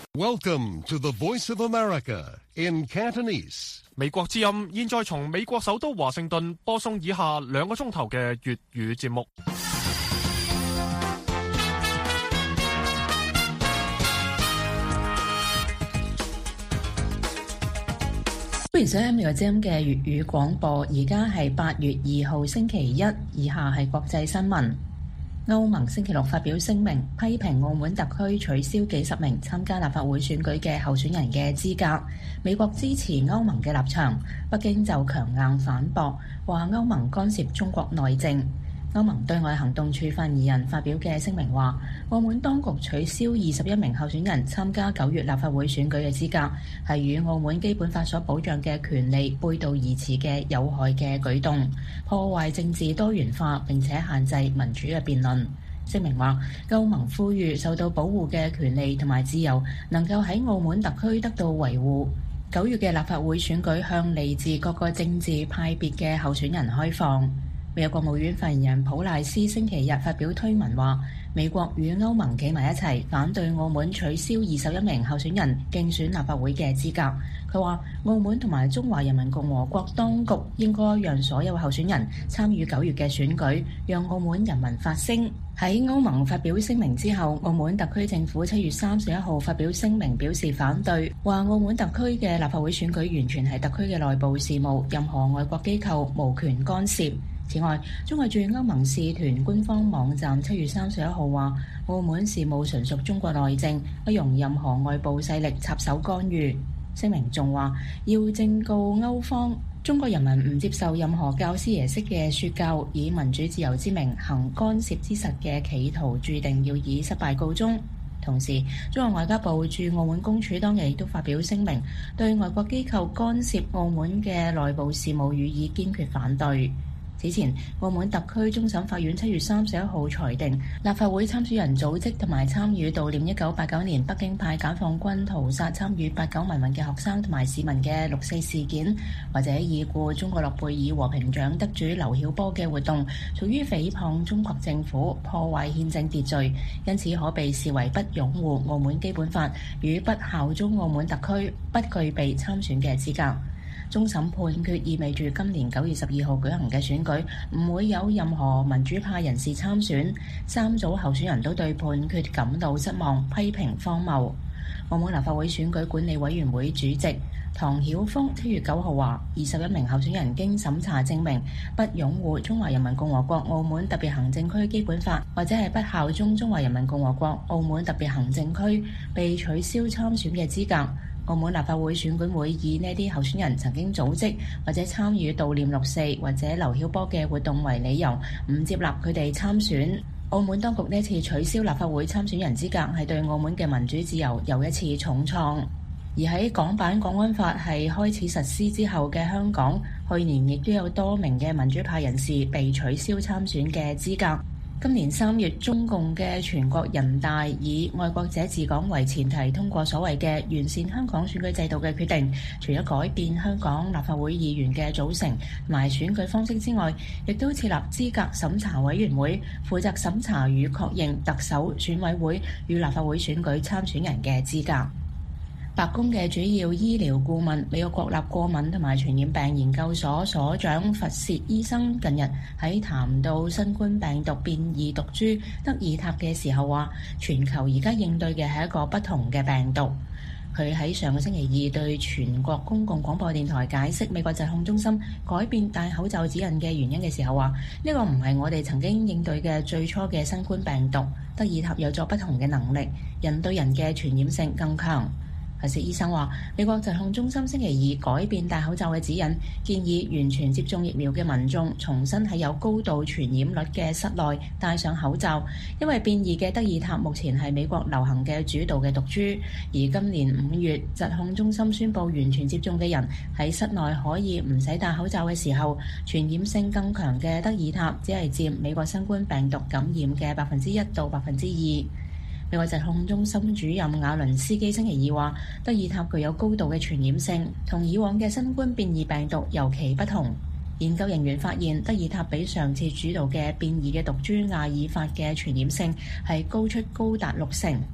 Welcome to the Voice of America in Cantonese. 美國之音現在從美國首都華盛頓播送以下2個鐘頭嘅粵語節目。 歡迎收聽美國之音嘅粵語廣播，而家係8月2號星期一，以下係國際新聞。歐盟星期六發表聲明，批評澳門特區取消幾十名參加立法會選舉嘅候選人嘅資格。美國支持歐盟嘅立場，北京就強硬反駁，話歐盟干涉中國內政。歐盟對外行動處發言人發表嘅聲明話，澳門當局取消21名候選人參加9月立法會選舉嘅資格，係與澳門基本法所保障嘅權利背道而馳嘅有害嘅舉動，破壞政治多元化並且限制民主嘅辯論。聲明話，歐盟呼籲受到保護嘅權利同埋自由能夠喺澳門特區得到維護。9月嘅立法會選舉向嚟自各個政治派別嘅候選人開放。美國國務院發言人普賴斯星期日發表推文話，美國與歐盟企埋一齊反對澳門取消21名候選人競選立法會嘅資格。佢話，澳門同埋中華人民共和國當局應該讓所有候選人參與9月嘅選舉，讓澳門人民發聲。喺歐盟發表聲明之後，澳門特區政府7月31號發表聲明表示反對，話澳門特區嘅立法會選舉完全係特區嘅內部事務，任何外國機構無權干涉。此外，中國駐歐盟使團官方網站7月31號話，澳門事務純屬中國內政，不容任何外部勢力插手干預。聲明仲話，要正告歐方，中國人民唔接受任何教師爺式嘅說教，以民主自由之名行干涉之實嘅企圖，注定要以失敗告終。同時，中國外交部駐澳門公署當日亦都發表聲明，對外國機構干涉澳門嘅內部事務予以堅決反對。此前，澳門特區終審法院7月31號裁定，立法會參選人組織同埋參與悼念1989年北京派解放軍屠殺參與89民運嘅學生同埋市民嘅6·4事件，或者已故中國諾貝爾和平獎得主劉曉波嘅活動，屬於誹謗中國政府、破壞憲政秩序，因此可被視為不擁護澳門基本法與不效忠澳門特區，不具備參選嘅資格。終審判決意味住今年9月12號舉行嘅選舉唔會有任何民主派人士參選。3組候選人都對判決感到失望，批評荒謬。澳門立法會選舉管理委員會主席唐曉峰7月9號話，21名候選人經審查證明不擁護中華人民共和國澳門特別行政區基本法，或者係不效忠中華人民共和國澳門特別行政區，被取消參選嘅資格。澳門立法會選管會以呢啲候選人曾經組織或者參與悼念6·4或者劉曉波嘅活動為理由，唔接納佢哋參選。澳門當局呢次取消立法會參選人資格，係對澳門嘅民主自由又一次重創。而喺港版國安法係開始實施之後嘅香港，去年亦都有多名嘅民主派人士被取消參選嘅資格。今年3月，中共嘅全國人大以愛國者治港為前提通過所謂嘅完善香港選舉制度嘅決定，除咗改變香港立法會議員嘅組成同埋選舉方式之外，亦都設立資格審查委員會，負責審查與確認特首、選委會與立法會選舉參選人嘅資格。白宮嘅主要醫療顧問、美國國立過敏同埋傳染病研究所所長佛薛醫生近日喺談到新冠病毒變異毒株德爾塔嘅時候話，全球而家應對嘅係一個不同嘅病毒。佢喺上個星期2對全國公共廣播電台解釋美國疾控中心改變戴口罩指引嘅原因嘅時候話，呢個唔係我哋曾經應對嘅最初嘅新冠病毒，德爾塔有咗不同嘅能力，人對人嘅傳染性更強。佛薛醫生話，美國疾控中心星期2改變戴口罩嘅指引，建議完全接種疫苗嘅民眾重新喺有高度傳染率嘅室內戴上口罩，因為變異嘅德爾塔目前係美國流行嘅主導嘅毒株。而今年5月，疾控中心宣布完全接種嘅人喺室內可以唔使戴口罩嘅時候，傳染性更強嘅德爾塔只係佔美國新冠病毒感染嘅1%到2%。美國疾控中心主任瓦倫斯基星期2話，德爾塔具有高度嘅傳染性，同以往嘅新冠變異病毒尤其不同。研究人員發現，德爾塔比上次主導嘅變異嘅毒株亞爾法嘅傳染性係高出高達60%。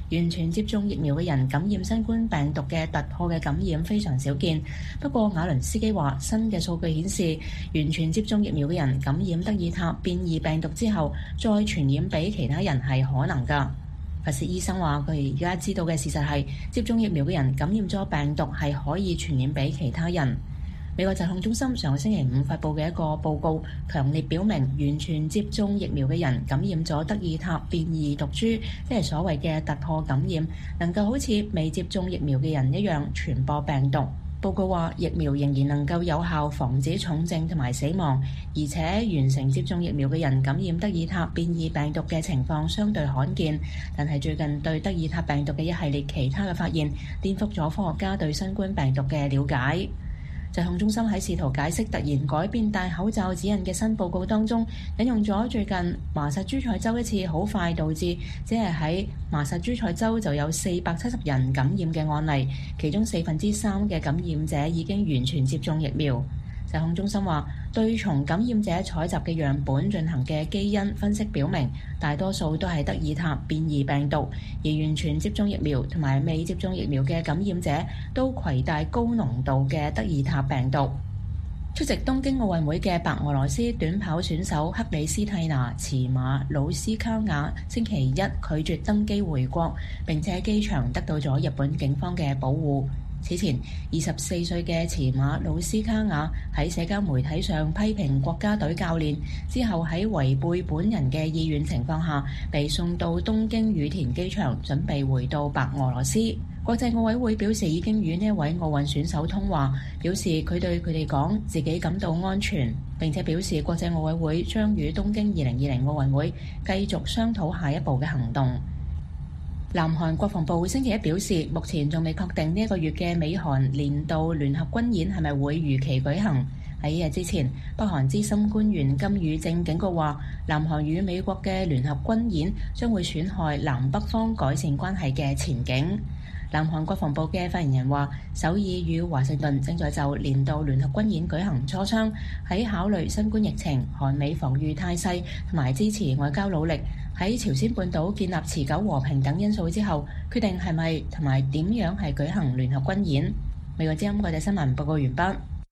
完全接種疫苗嘅人感染新冠病毒嘅突破嘅感染非常少見。不過瓦倫斯基話，新嘅數據顯示，完全接種疫苗嘅人感染德爾塔變異病毒之後，再傳染俾其他人係可能㗎。佛薛醫生話，佢而家知道嘅事實係，接種疫苗嘅人感染咗病毒係可以傳染俾其他人。美國疾控中心上個星期五發布嘅一個報告，強烈表明完全接種疫苗嘅人感染咗德爾塔變異毒株，即係所謂嘅突破感染，能夠好似未接種疫苗嘅人一樣傳播病毒。報告話，疫苗仍然能夠有效防止重症同埋死亡，而且完成接種疫苗嘅人感染德爾塔變異病毒嘅情況相對罕見。但係最近對德爾塔病毒嘅一系列其他嘅發現，顛覆咗科學家對新冠病毒嘅了解。疾控中心喺試圖解釋突然改變戴口罩指引嘅新報告當中，引用咗最近麻薩諸塞州一次好快導致只係喺麻薩諸塞州就有470人感染嘅案例，其中3%嘅感染者已經完全接種疫苗。疾控中心話，對從感染者採集嘅樣本進行嘅基因分析表明，大多數都係德爾塔變異病毒，而完全接種疫苗同埋未接種疫苗嘅感染者都攜帶高濃度嘅德爾塔病毒。出席東京奧運會嘅白俄羅斯短跑選手克里斯蒂娜·茨馬魯斯卡雅星期一拒絕登機回國，並且喺機場得到咗日本警方嘅保護。此前，24歲嘅茨馬魯斯卡雅喺社交媒體上批評國家隊教練，之後喺違背本人嘅意願情況下，被送到東京羽田機場，準備回到白俄羅斯。國際奧委會表示已經與呢位奧運選手通話，表示佢對佢哋講自己感到安全，並且表示國際奧委會將與東京2020奧運會繼續商討下一步嘅行動。南韓國防部星期一表示，目前仲未確定呢一個月嘅美韓年度聯合軍演係咪會如期舉行。喺一日之前，北韓資深官員金宇正警告話，南韓與美國嘅聯合軍演將會損害南北方改善關係嘅前景。南韓國防部嘅發言人話，首爾與華盛頓正在就年度聯合軍演舉行磋商，喺考慮新冠疫情、韓美防禦態勢同埋支持外交努力，喺朝鮮半島建立持久和平等因素之後，決定係咪同埋點樣係舉行聯合軍演。美國之音國際新聞報告完畢。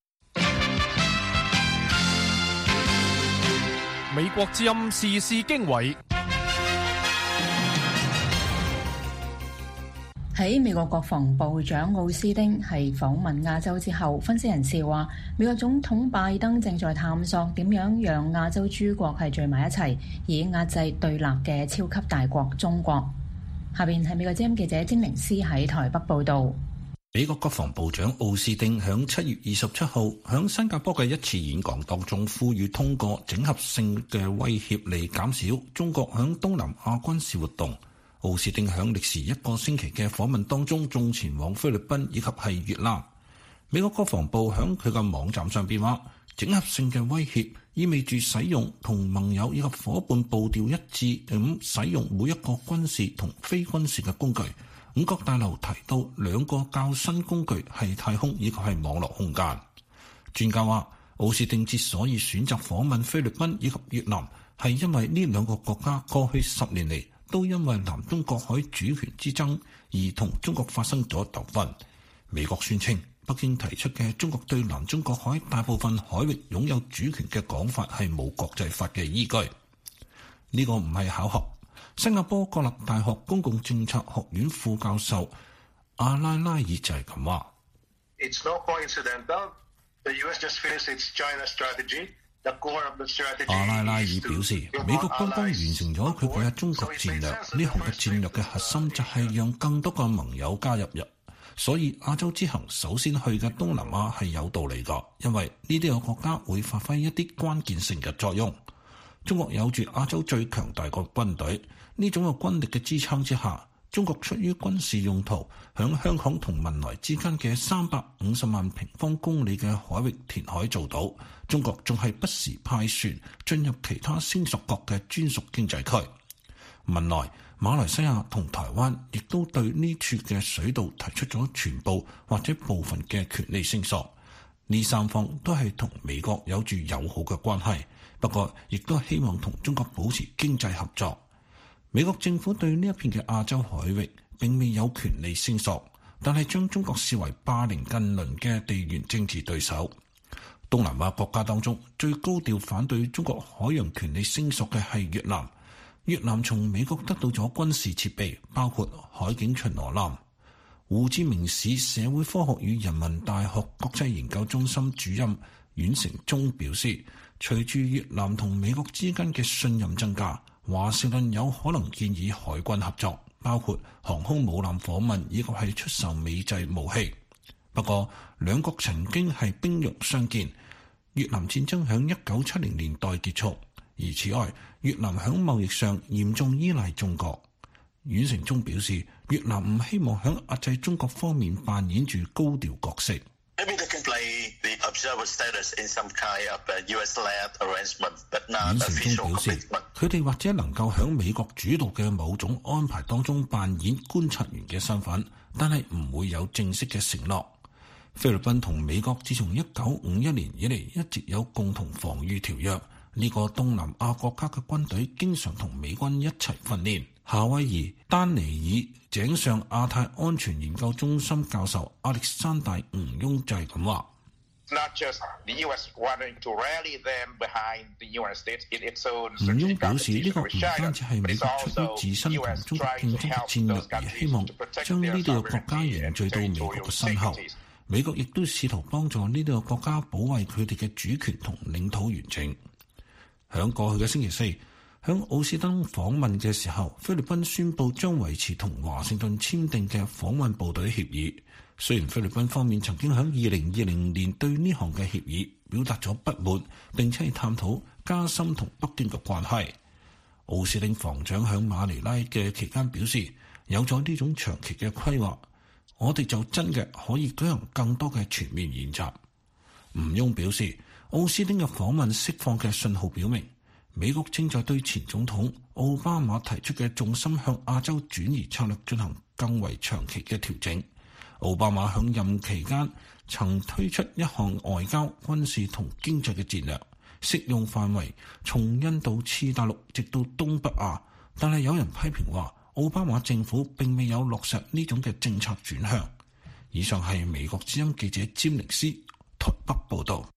美國之音時事經緯。 喺美國國防部長奧斯汀係訪問亞洲之後，分析人士話，美國總統拜登正在探索點樣讓亞洲諸國係聚埋一齊，以壓制對立嘅超級大國中國。下邊係美國之音記者詹寧斯喺台北報導。 美國國防部長奧斯汀響7月27號響新加坡嘅一次演講當中，呼籲通過整合性嘅威脅嚟減少中國響東南亞軍事活動。奧斯汀響歷時1個星期嘅訪問當中，仲前往菲律賓以及係越南。美國國防部響佢嘅網站上邊話，整合性嘅威脅意味住使用同盟友以及夥伴步調一致咁使用每一個軍事同非軍事嘅工具。五角大樓提到2個較新工具係太空以及係網絡空間。專家話，奧斯汀之所以選擇訪問菲律賓以及越南，係因為呢2個國家過去10年嚟都因為南中國海主權之爭而同中國發生咗糾紛。美國宣稱北京提出嘅中國對南中國海大部分海域擁有主權嘅講法係冇國際法嘅依據。呢個唔係巧合。新加坡國立大學公共政策學院副教授阿拉拉爾就係咁話。阿拉拉爾表示，美國剛剛完成咗佢嘅中國戰略，呢項嘅戰略嘅核心就係讓更多嘅盟友加入，所以亞洲之行首先去嘅東南亞係有道理㗎，因為呢啲個國家會發揮一啲關鍵性嘅作用。中國有住亞洲最強大嘅軍隊，呢種嘅軍力嘅支撐之下，中國出於軍事用途，響香港同文萊之間嘅350萬平方公里嘅海域填海做到。中國仲係不時派船進入其他聲索國嘅專屬經濟區。文萊、馬來西亞同台灣亦都對呢處嘅水道提出咗全部或者部分嘅權利聲索。呢3方都係同美國有住友好嘅關係，不過亦都希望同中國保持經濟合作。美國政府對呢一片嘅亞洲海域並未有權利聲索，但係將中國視為霸凌近鄰嘅地緣政治對手。東南亞國家當中最高調反對中國海洋權利聲索嘅係越南。越南從美國得到咗軍事設備，包括海警巡邏艦。胡志明市社會科學與人民大學國際研究中心主任阮成忠表示，隨住越南同美國之間嘅信任增加，華盛頓有可能建議海軍合作，包括航空母艦訪問以及係出售美製武器。不過，兩國曾經係兵戎相見。越南戰爭響1970年代結束，而此外，越南響貿易上嚴重依賴中國。阮成忠表示，越南唔希望響壓制中國方面扮演住高調角色。阮成忠表示，佢哋或者能夠響美國主導嘅某種安排當中扮演觀察員嘅身份，但係唔會有正式嘅承諾。菲律賓同美國自從1951年以嚟一直有共同防禦條約。呢個東南亞國家嘅軍隊經常同美軍一齊訓練。夏威夷丹尼爾井上亞太安全研究中心教授亞歷山大吳雍就係咁話。吳雍表示，呢個唔單止係美國出於自身同中國競爭嘅戰略，而希望將呢啲個國家凝聚到美國嘅身後。美國亦都試圖幫助呢啲個國家保衛佢哋嘅主權同領土完整。響過去嘅星期四，響奧斯登訪問嘅時候，菲律賓宣布將維持同華盛頓簽訂嘅訪問部隊協議。雖然菲律賓方面曾經響2020年對呢項嘅協議表達咗不滿，並且係探討加深同北京嘅關係。奧斯汀防長響馬尼拉嘅期間表示，有咗呢種長期嘅規劃，我哋就真嘅可以舉行更多嘅全面演習。吳雍表示，奧斯汀嘅訪問釋放嘅信號表明，美國正在對前總統奧巴馬提出嘅重心向亞洲轉移策略進行更為長期嘅調整。奧巴馬響任期間曾推出一項外交、軍事同經濟嘅戰略，適用範圍從印度次大陸直到東北亞，但係有人批評話，奧巴馬政府並未有落實呢種嘅政策轉向。以上係美國之音記者詹寧斯台北報道。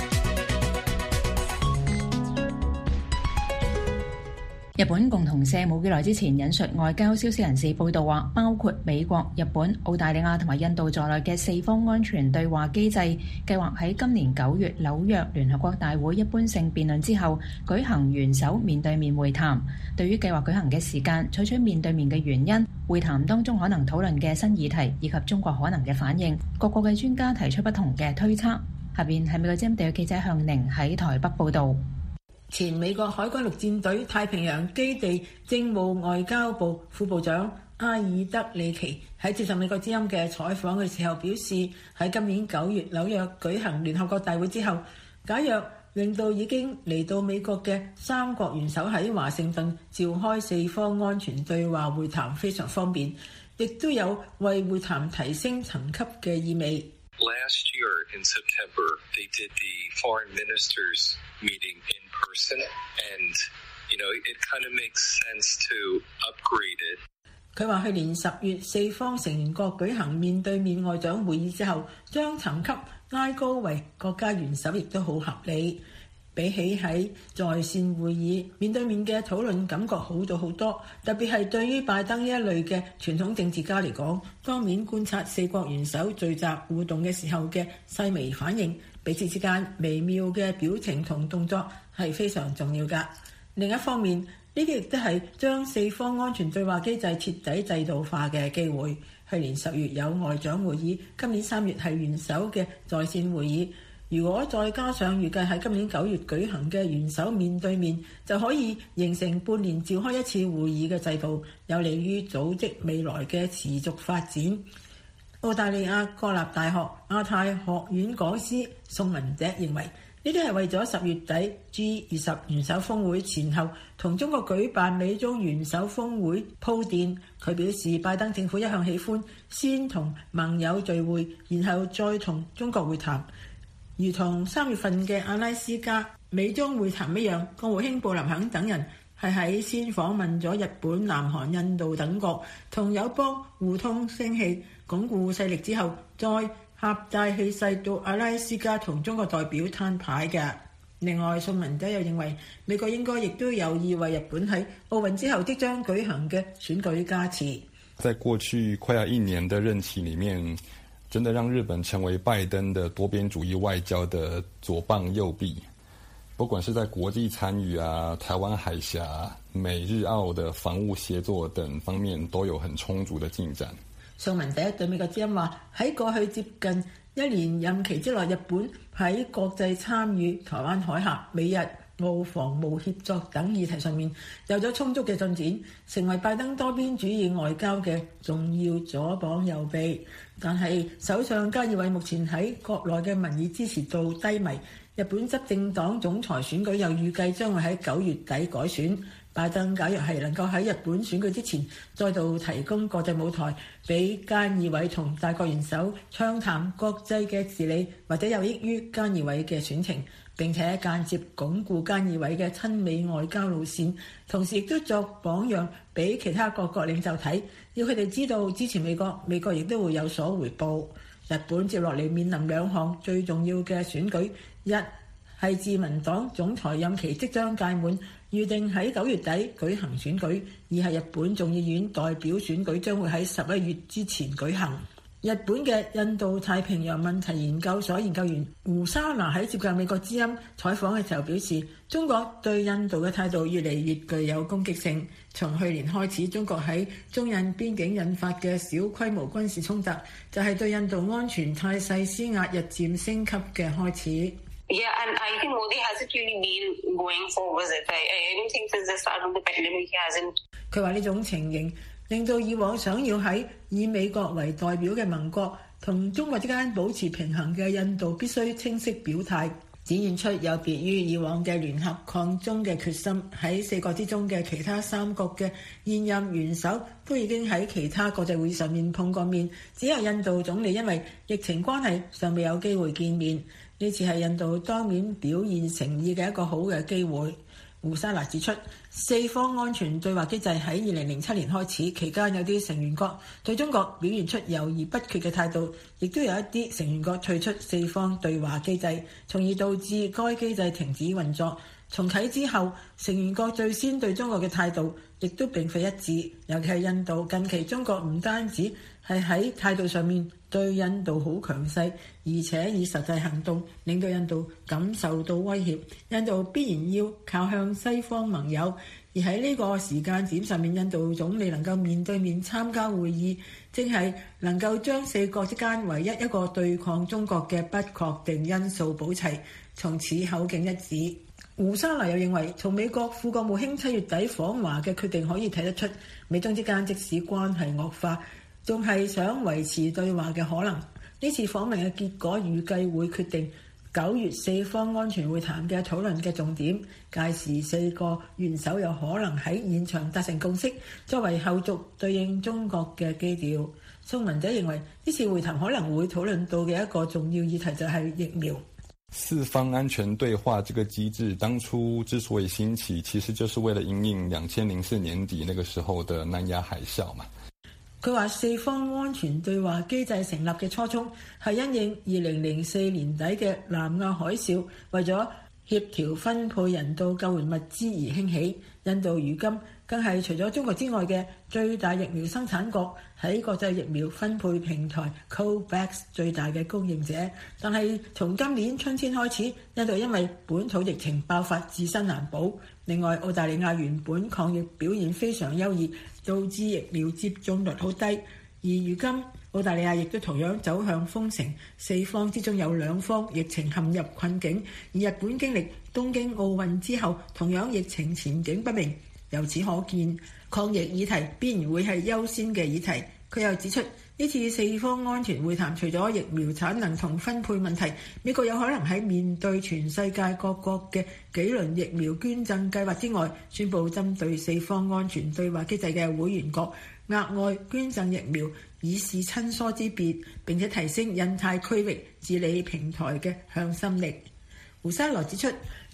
日本共同社冇幾耐之前引述外交消息人士報道話，包括美國、日本、澳大利亞同埋印度在內嘅四方安全對話機制計劃喺今年9月紐約聯合國大會一般性辯論之後舉行元首面對面會談。對於計劃舉行嘅時間、採取面對面嘅原因、會談當中可能討論嘅新議題以及中國可能嘅反應，各國嘅專家提出不同嘅推測。下邊係美國之音特約記者向寧喺台北報導。 前美國海軍陸戰隊太平洋基地政務外交部副部長阿爾德里奇喺接受美國之音嘅採訪嘅時候表示，喺今年9月紐約舉行聯合國大會之後，假若令到已經嚟到美國嘅三國元首喺華盛頓召開四方安全對話會談非常方便，亦都有為會談提升層級嘅意味。 Last year in September, they did the foreign ministers meeting in person, and it kind of makes sense to upgrade it. 佢話去年10月四方成員國舉行面對面外長會議之後，將層級拉高為國家元首，亦都好合理。比起喺在線會議，面對面嘅討論感覺好咗好多，特別係對於拜登呢一類嘅傳統政治家嚟講，當面觀察四國元首聚集互動嘅時候嘅細微反應，彼此之間微妙嘅表情同動作係非常重要㗎。另一方面，呢啲亦都係將四方安全對話機制徹底制度化嘅機會。去年10月有外長會議，今年3月係元首嘅在線會議。如果再加上預計喺今年9月舉行嘅元首面對面，就可以形成半年召開一次會議嘅制度，有利於組織未來嘅持續發展。澳大利亞國立大學亞太學院講師宋文哲認為，呢啲係為咗10月底 G20 元首峰會前後同中國舉辦美中元首峰會鋪墊。佢表示，拜登政府一向喜歡先同盟友聚會，然後再同中國會談。如同3月份嘅阿拉斯加美中會談一樣，國務卿布林肯等人係喺先訪問咗日本、南韓、印度等國，同友邦互通聲氣，鞏固勢力之後，再狹大氣勢到阿拉斯加同中國代表攤牌嘅。另外，宋文德又認為美國應該亦都有意為日本喺奧運之後即將舉行嘅選舉加持。 在過去快要1年的任期裡面，真的讓日本成為拜登的多邊主義外交的左膀右臂，不管是在國際參與啊、台灣海峽、美日澳的防務協作等方面都有很充足的進展。 宋文德對美國之音話：喺過去接近1年任期之內，日本喺國際參與台灣海峽、美日澳防務協作等議題上面有咗充足嘅進展，成為拜登多邊主義外交嘅重要左膀右臂。但係首相菅義偉目前喺國內嘅民意支持度低迷，日本執政黨總裁選舉又預計將會喺9月底改選。拜登假若係能夠喺日本選舉之前再度提供國際舞台，俾菅義偉同大國元首暢談國際嘅治理，或者有益於菅義偉嘅選情，並且間接鞏固菅義偉嘅親美外交路線，同時亦都作榜樣俾其他各國領袖睇，要佢哋知道支持美國，美國亦都會有所回報。日本接落嚟面臨2項最重要嘅選舉，一係自民黨總裁任期即將屆滿，預定喺9月底舉行選舉；二係日本眾議院代表選舉將會喺11月之前舉行。日本嘅印度太平洋問題研究所研究員胡莎娜喺接近美國之音採訪嘅時候表示，中國對印度嘅態度越嚟越具有攻擊性。從去年開始，中國喺中印邊境引發嘅小規模軍事衝突，就係對印度安全態勢施壓日漸升級嘅開始。 Yeah, and I think Modi hasn't really been going forward. I don't think since the start of the pandemic he hasn't. 佢話呢種情形令到以往想要喺以美國為代表嘅盟國同中國之間保持平衡嘅印度必須清晰表態，展現出有別於以往嘅聯合抗中嘅決心。喺4國之中嘅其他3國嘅現任元首都已經喺其他國際會議上面碰過面，只有印度總理因為疫情關係尚未有機會見面。呢次係印度當面表現誠意嘅一個好嘅機會。胡莎娜指出，4方安全對話機制喺2007年開始，期間有啲成員國對中國表現出猶豫不決嘅態度，亦都有一啲成員國退出4方對話機制，從而導致該機制停止運作。重啟之後，成員國最先對中國嘅態度亦都並非一致，尤其係印度。近期中國唔單止係喺態度上面對印度好強勢，而且以實際行動令到印度感受到威脅。印度必然要靠向西方盟友，而喺呢個時間點上面，印度總理能夠面對面參加會議，正係能夠將4國之間唯一一個對抗中國嘅不確定因素補齊，從此口徑一致。胡莎娜又認為，從美國副國務卿7月底訪華嘅決定可以睇得出，美中之間即使關係惡化，仲係想維持對話嘅可能。呢次訪問嘅結果預計會決定9月4方安全會談嘅討論嘅重點，屆時4個元首有可能喺現場達成共識，作為後續對應中國嘅基調。宋文者認為，呢次會談可能會討論到嘅一個重要議題就係疫苗。 4方安全對話這個機制當初之所以興起，其實就是為了因應2004年底那個時候的南亞海嘯嘛。 佢話4方安全對話機制成立嘅初衷係因應2004年底嘅南亞海嘯，為咗協調分配人道救援物資而興起。印度如今更係除咗中國之外嘅最大疫苗生產國，喺國際疫苗分配平台 COVAX 最大嘅供應者。但係從今年春天開始，印度因為本土疫情爆發，自身難保。另外，澳大利亞原本抗疫表現非常優異，導致疫苗接種率好低。而如今澳大利亞亦都同樣走向封城，4方之中有2方疫情陷入困境。而日本經歷東京奧運之後，同樣疫情前景不明。由此可見，抗疫議題必然會係優先嘅議題。佢又指出，呢次4方安全會談除咗疫苗產能同分配問題，美國有可能喺面對全世界各國嘅幾輪疫苗捐贈計劃之外，宣布針對4方安全對話機制嘅會員國額外捐贈疫苗，以示親疏之別，並且提升印太區域治理平台嘅向心力。胡莎羅指出，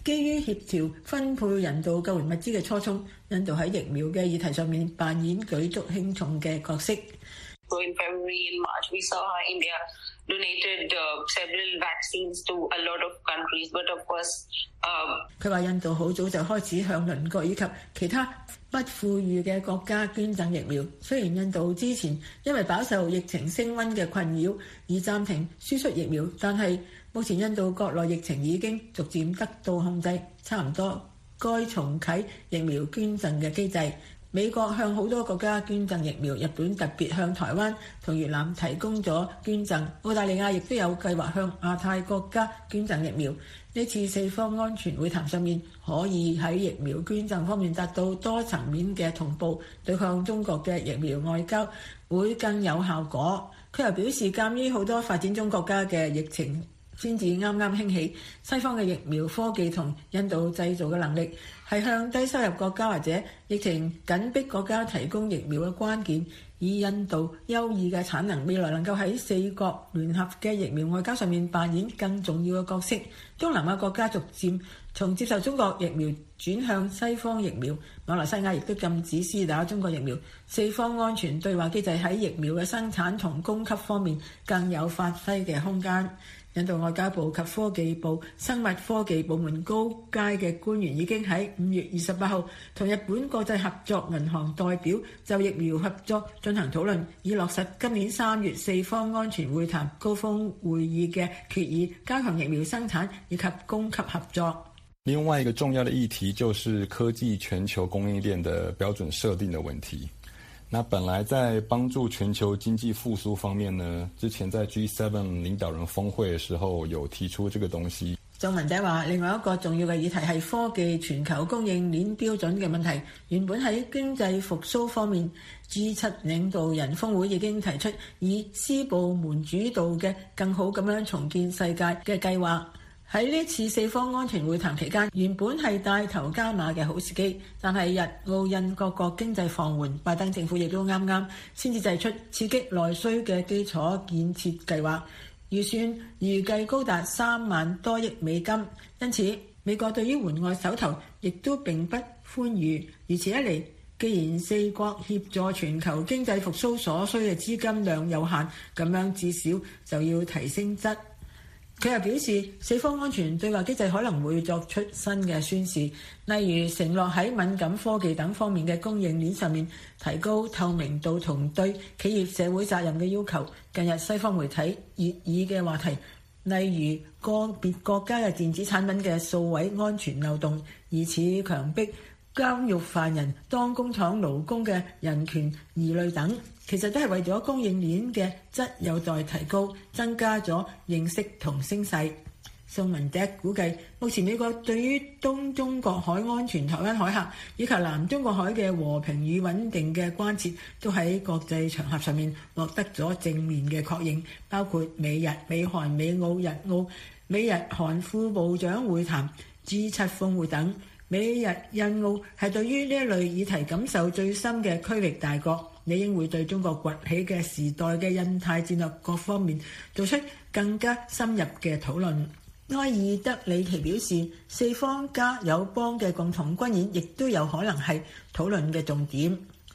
基於協調分配人道救援物資嘅初衷，印度喺疫苗嘅議題上面扮演舉足輕重嘅角色。 So in February and March, we saw how India donated several vaccines to a lot of countries, but of course, 佢話印度好早就開始向鄰國以及其他不富裕嘅國家捐贈疫苗。雖然印度之前因為飽受疫情升溫嘅困擾而暫停輸出疫苗，但係目前印度國內疫情已經逐漸得到控制，差唔多該重啟疫苗捐贈嘅機制。美國向好多國家捐贈疫苗，日本特別向台灣同越南提供咗捐贈，澳大利亞亦都有計劃向亞太國家捐贈疫苗。呢次四方安全會談上面可以喺疫苗捐贈方面達到多層面嘅同步，對抗中國嘅疫苗外交會更有效果。佢又表示，鑑於好多發展中國家嘅疫情先至啱啱興起，西方嘅疫苗科技同印度製造嘅能力係向低收入國家或者疫情緊迫國家提供疫苗嘅關鍵。以印度優異嘅產能，未來能夠喺四國聯合嘅疫苗外交上面扮演更重要嘅角色。東南亞國家逐漸從接受中國疫苗轉向西方疫苗，馬來西亞亦都禁止施打中國疫苗。四方安全對話機制喺疫苗嘅生產同供給方面更有發揮嘅空間。印度外交部及科技部生物科技部門高階嘅官員已經喺5月28號同日本國際合作銀行代表就疫苗合作進行討論，以落實今年3月四方安全會談高峰會議嘅決議，加強疫苗生產以及供給合作。 另外一個重要的議題就是科技全球供應鏈的標準設定的問題。那本來在幫助全球經濟復甦方面呢，之前在 G7 領導人峰會嘅時候有提出這個東西。 宋文仔話，另外一個重要嘅議題係科技全球供應鏈標準嘅問題。原本喺經濟復甦方面 G7 領導人峰會已經提出以私部門主導嘅更好咁樣重建世界嘅計劃。喺呢次四方安全會談期間，原本係帶頭加碼嘅好時機，但係日澳印各國經濟放緩，拜登政府亦都啱啱先至祭出刺激內需嘅基礎建設計劃，預算預計高達3萬多億美金。因此美國對於援外手頭亦都並不寬裕。如此一嚟，既然四國協助全球經濟復甦所需嘅資金量有限，咁樣至少就要提升質。佢又表示，四方安全對話機制可能會作出新嘅宣示，例如承諾喺敏感科技等方面嘅供應鏈上面提高透明度同對企業社會責任嘅要求。近日西方媒體熱議嘅話題，例如個別國家嘅電子產品嘅數位安全漏洞，疑似強迫監獄犯人當工廠勞工嘅人權疑慮等，其實都係為咗供應鏈嘅質有待提高，增加咗認識同聲勢。宋文迪估計，目前美國對於東中國海安全、台灣海峽以及南中國海嘅和平與穩定嘅關切，都喺國際場合上面獲得咗正面嘅確認，包括美日、美韓、美澳、日澳、美日韓副部長會談、G7 峰會等。美日印澳係對於呢一類議題感受最深嘅區域大國，理應會對中國崛起嘅時代嘅印太戰略各方面做出更加深入嘅討論。埃爾德里奇表示，四方加友邦嘅共同軍演亦都有可能係討論嘅重點。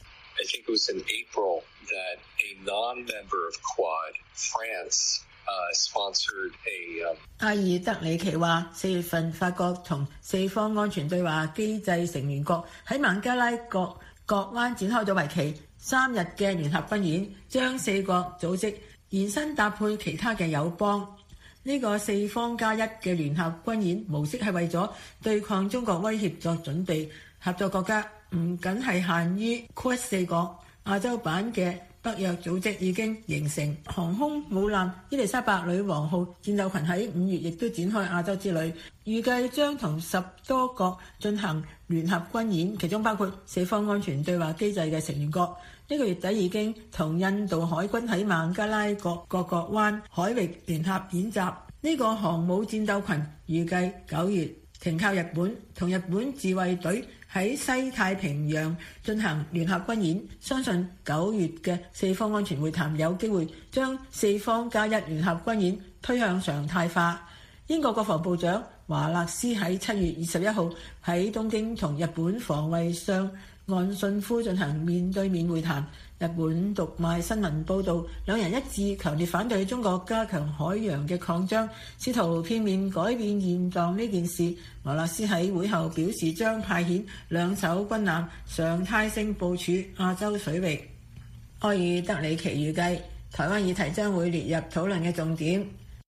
I think it was in April that a non-member of Quad, France, sponsored a 埃爾德里奇話，4月份法國同四方安全對話機制成員國喺孟加拉國灣展開咗為期3日嘅聯合軍演，將四國組織延伸搭配其他嘅友邦。呢個4+1嘅聯合軍演模式係為咗對抗中國威脅作準備，合作國家唔僅係限於 Quad 4國，亞洲版嘅北約組織已經形成。航空母艦伊麗莎白女王號戰鬥群喺5月亦都展開亞洲之旅，預計將同10多國進行聯合軍演，其中包括四方安全對話機制嘅成員國。呢個月底已經同印度海軍喺孟加拉國角角灣海域聯合演習。呢個航母戰鬥群預計9月停靠日本，同日本自衛隊喺西太平洋進行聯合軍演。相信9月嘅四方安全會談有機會將4+1聯合軍演推向常態化。英國國防部長華勒斯喺7月21號喺東京同日本防衛相岸信夫進行面對面會談。日本讀賣新聞報導，兩人一致強烈反對中國加強海洋嘅擴張，試圖片面改變現狀呢件事。華勒斯喺會後表示，將派遣2艘軍艦常態性部署亞洲水域。埃爾德里奇預計台灣議題將會列入討論嘅重點。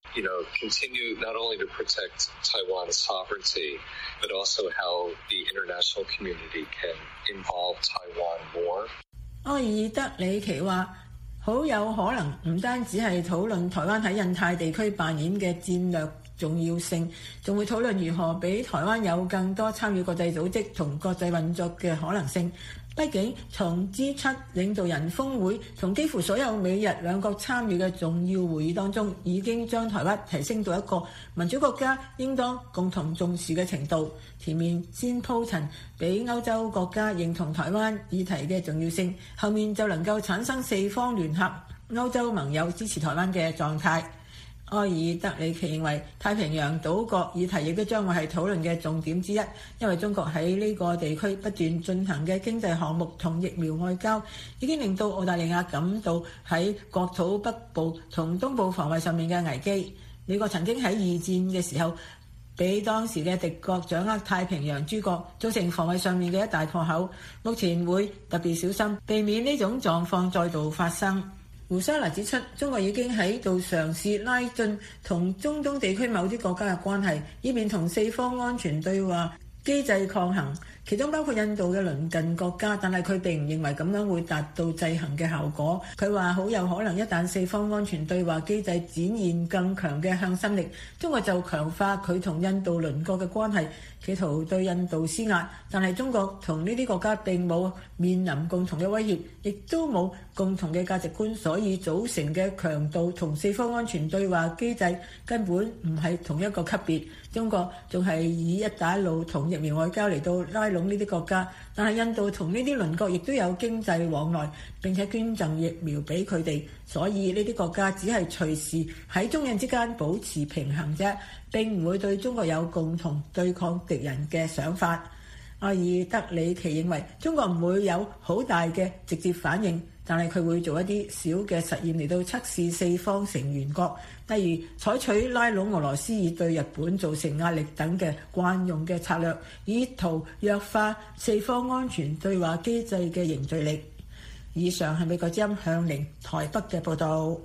Continue not only to protect Taiwan's sovereignty, but also how the international community can involve Taiwan more. 埃爾德里奇話：好有可能唔單止係討論台灣喺印太地區扮演嘅戰略重要性，仲會討論如何俾台灣有更多參與國際組織同國際運作嘅可能性。畢竟從 G7 領導人峰會同幾乎所有美日兩國參與嘅重要會議當中，已經將台灣提升到一個民主國家應當共同重視嘅程度。前面先鋪陳俾歐洲國家認同台灣議題嘅重要性，後面就能夠產生四方聯合歐洲盟友支持台灣嘅狀態。埃爾德里奇認為太平洋島國議題亦都將會係討論嘅重點之一，因為中國喺呢個地區不斷進行嘅經濟項目同疫苗外交，已經令到澳大利亞感到喺國土北部同東部防衛上面嘅危機。美國曾經喺二戰嘅時候俾當時嘅敵國掌握太平洋諸國，造成防衛上面嘅一大破口。目前會特別小心，避免呢種狀況再度發生。胡沙拿指出，中國已經喺度嘗試拉近同中東地區某啲國家嘅關係，以便同四方安全對話機制抗衡，其中包括印度嘅鄰近國家，但係佢並唔認為咁樣會達到制衡嘅效果。佢話好有可能一旦四方安全對話機制展現更強嘅向心力，中國就強化佢同印度鄰國嘅關係，企圖對印度施壓。但係中國同呢啲國家並冇面臨共同嘅威脅，亦都冇共同嘅價值觀，所以組成嘅強度同四方安全對話機制根本唔係同一個級別。中國仲係以一帶一路同疫苗外交嚟到拉攏呢啲國家，但係印度同呢啲鄰國亦都有經濟往來，並且捐贈疫苗俾佢哋，所以呢啲國家只係隨時喺中印之間保持平衡啫，並唔會對中國有共同對抗敵人嘅想法。埃爾德里奇認為中國唔會有好大嘅直接反應，但係佢會做一啲小嘅實驗嚟到測試四方成員國，例如採取拉攏俄羅斯以對日本造成壓力等嘅慣用嘅策略，以圖弱化四方安全對話機制嘅凝聚力。以上係美國之音向寧台北嘅報導。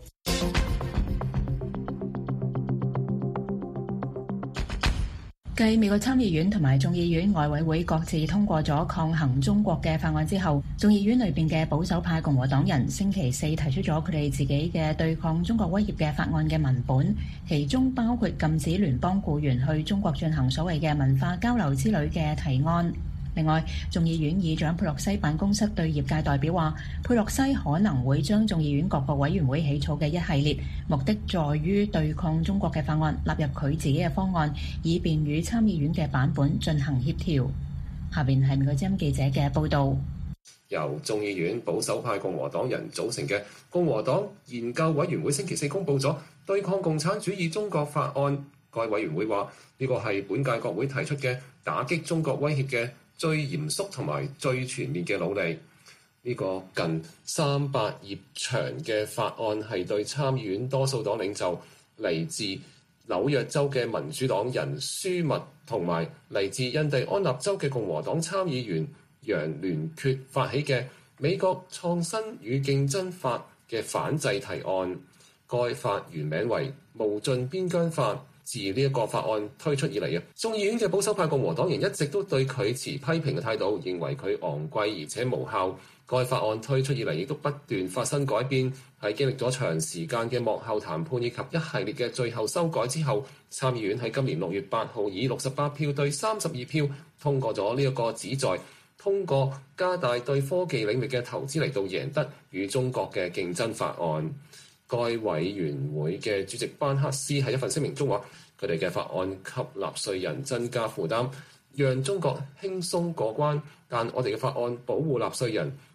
繼美國參議院同埋眾議院外委會各自通過咗抗衡中國嘅法案之後，眾議院裏邊嘅保守派共和黨人星期四提出咗佢哋自己嘅對抗中國威脅嘅法案嘅文本，其中包括禁止聯邦僱員去中國進行所謂嘅文化交流之類嘅提案。另外，眾議院議長佩洛西辦公室對業界代表話，佩洛西可能會將眾議院各個委員會起草嘅一系列目的在於對抗中國嘅法案納入佢自己嘅方案，以便與參議院嘅版本進行協調。下邊係美國之音記者嘅報導。 由眾議院保守派共和黨人組成嘅共和黨研究委員會星期四公佈咗對抗共產主義中國法案。該委員會話呢個係本屆國會提出嘅打擊中國威脅嘅最嚴肅同埋最全面嘅努力。呢個近300頁長嘅法案係對參議院多數黨領袖嚟自紐約州嘅民主黨人舒密同埋嚟自印第安納州嘅共和黨參議員楊聯缺發起嘅美國創新與競爭法嘅反制提案。該法原名為無盡邊疆法。自呢一個法案推出以嚟啊，眾議院嘅保守派共和黨人一直都對佢持批評嘅態度，認為佢昂貴而且無效。該法案推出以嚟亦都不斷發生改變，喺經歷咗長時間嘅幕後談判以及一系列嘅最後修改之後，參議院喺今年6月8號以68票對32票通過咗呢一個旨在通過加大對科技領域嘅投資嚟到贏得與中國嘅競爭法案。該委員會嘅主席班克斯喺一份聲明中話，佢哋嘅法案給納稅人增加負擔，讓中國輕鬆過關，但我哋嘅法案保護納稅人，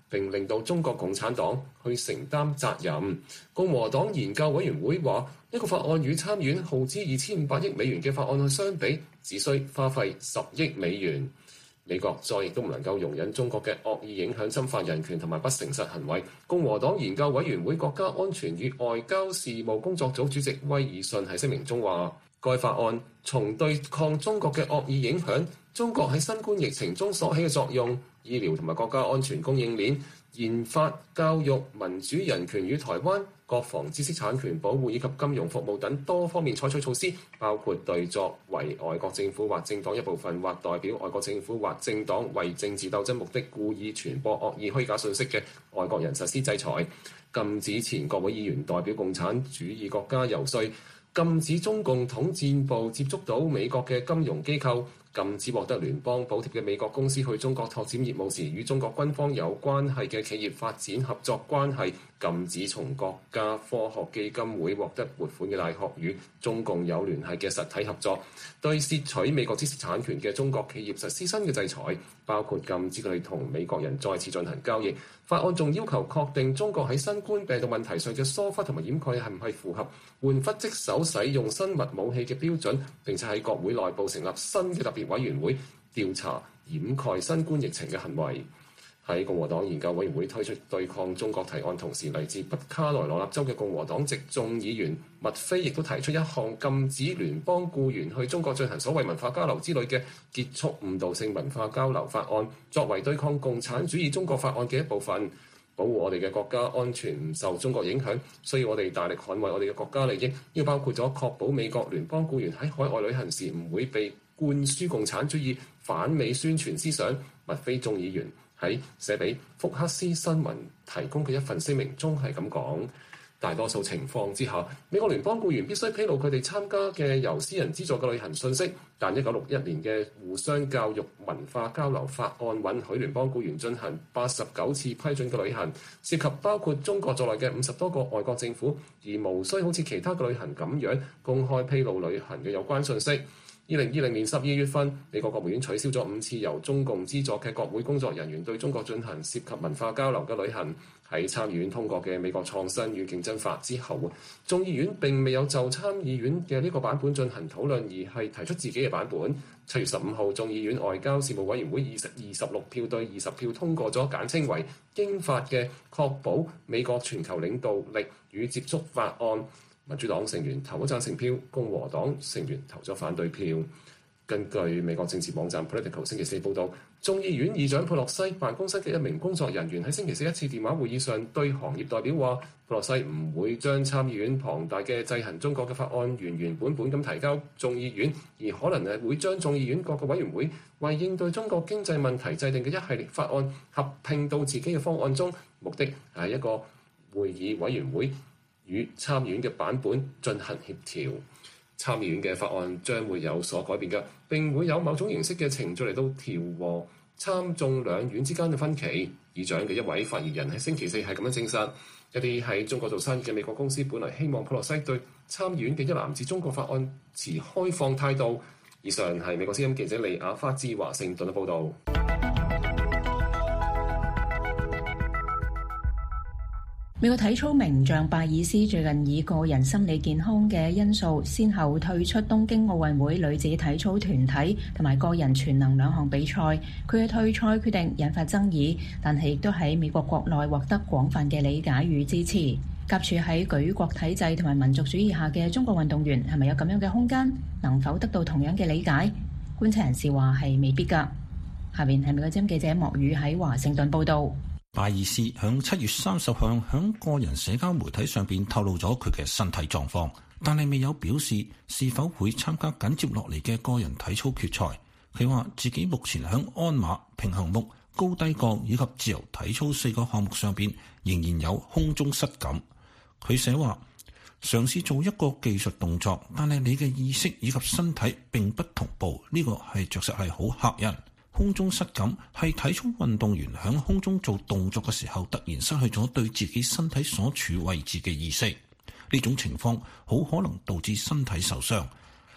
並令到中國共產黨去承擔責任。共和黨研究委員會話，呢個法案與參議院耗資2500億美元嘅法案去相比，只需花費10億美元。美國再亦都唔能夠容忍中國嘅惡意影響、侵犯人權同埋不誠實行為。共和黨研究委員會國家安全與外交事務工作組主席威爾遜喺聲明中話，該法案從對抗中國嘅惡意影響、中國喺新冠疫情中所起嘅作用、醫療同埋國家安全供應鏈、研發、教育、民主、人權與台灣、國防、知識產權保護以及金融服務等多方面採取措施，包括對作為外國政府或政黨一部分或代表外國政府或政黨為政治鬥爭目的故意傳播惡意虛假信息嘅外國人實施制裁，禁止前國會議員代表共產主義國家遊說，禁止中共統戰部接觸到美國嘅金融機構，禁止獲得聯邦補貼嘅美國公司去中國拓展業務時與中國軍方有關係嘅企業發展合作關係，禁止從國家科學基金會獲得撥款嘅大學與中共有聯繫嘅實體合作，對竊取美國知識產權嘅中國企業實施新嘅制裁，包括禁止佢同美國人再次進行交易。法案仲要求確定中國喺新冠病毒問題上嘅疏忽同埋掩蓋係唔係符合玩忽職守使用生物武器嘅標準，並且喺國會內部成立新嘅特別委員會調查掩蓋新冠疫情嘅行為。喺共和黨研究委員會推出對抗中國提案，同時嚟自北卡羅來納州嘅共和黨籍眾議員麥菲亦都提出一項禁止聯邦僱員去中國進行所謂文化交流之類嘅結束誤導性文化交流法案，作為對抗共產主義中國法案嘅一部分。保護我哋嘅國家安全唔受中國影響，需要我哋大力捍衛我哋嘅國家利益，呢個包括咗確保美國聯邦僱員喺海外旅行時唔會被灌輸共產主義反美宣傳思想。麥菲眾議員喺寫俾福克斯新聞提供嘅一份聲明中係咁講。大多數情況之下，美國聯邦僱員必須披露佢哋參加嘅由私人資助嘅旅行信息，但1961年嘅互相教育文化交流法案允許聯邦僱員進行89次批准嘅旅行，涉及包括中國在內嘅50多個外國政府，而無需好似其他嘅旅行咁樣公開披露旅行嘅有關信息。2020年12月份，美國國務院取消咗5次由中共資助嘅國會工作人員對中國進行涉及文化交流嘅旅行。喺參議院通過嘅美國創新與競爭法之後，眾議院並未有就參議院嘅呢個版本進行討論，而係提出自己嘅版本。7月15號，眾議院外交事務委員會26票對20票通過咗簡稱為英法嘅確保美國全球領導力與接觸法案。民主黨成員投咗贊成票，共和黨成員投咗反對票。根據美國政治網站 Politico 星期4報導，眾議院議長佩洛西辦公室嘅一名工作人員喺星期4一次電話會議上對行業代表話，佩洛西唔會將參議院龐大嘅制衡中國嘅法案原本咁提交眾議院，而可能係會將眾議院各個委員會為應對中國經濟問題制定嘅一系列法案合併到自己嘅方案中，目的係一個會議委員會與參議院嘅版本進行協調。參議院嘅法案將會有所改變嘅，並會有某種形式嘅程序嚟到調和參眾兩院之間嘅分歧。議長嘅一位發言人喺星期4係咁樣證實，一啲喺中國做生意嘅美國公司本來希望佩洛西對參議院嘅一籃子中國法案持開放態度。以上係美國之音記者利亞花之華盛頓嘅報導。 美國體操名將拜爾斯最近以個人心理健康嘅因素，先後退出東京奧運會女子體操團體同埋個人全能兩項比賽。佢嘅退賽決定引發爭議，但係亦都喺美國國內獲得廣泛嘅理解與支持。夾處喺舉國體制同埋民族主義下嘅中國運動員係咪有咁樣嘅空間？能否得到同樣嘅理解？觀察人士話係未必㗎。下面係美國之音記者莫宇喺華盛頓報導。 拜爾斯響7月30號響個人社交媒體上邊透露咗佢嘅身體狀況，但係未有表示是否會參加緊接落嚟嘅個人體操決賽。佢話自己目前響鞍馬、平衡木、高低槓以及自由體操4個項目上邊仍然有空中失感。佢寫話嘗試做一個技術動作，但係你嘅意識以及身體並不同步，呢個係着實係好嚇人。空中失感係體操運動員喺空中做動作嘅時候，突然失去咗對自己身體所處位置嘅意識。呢種情況好可能導致身體受傷。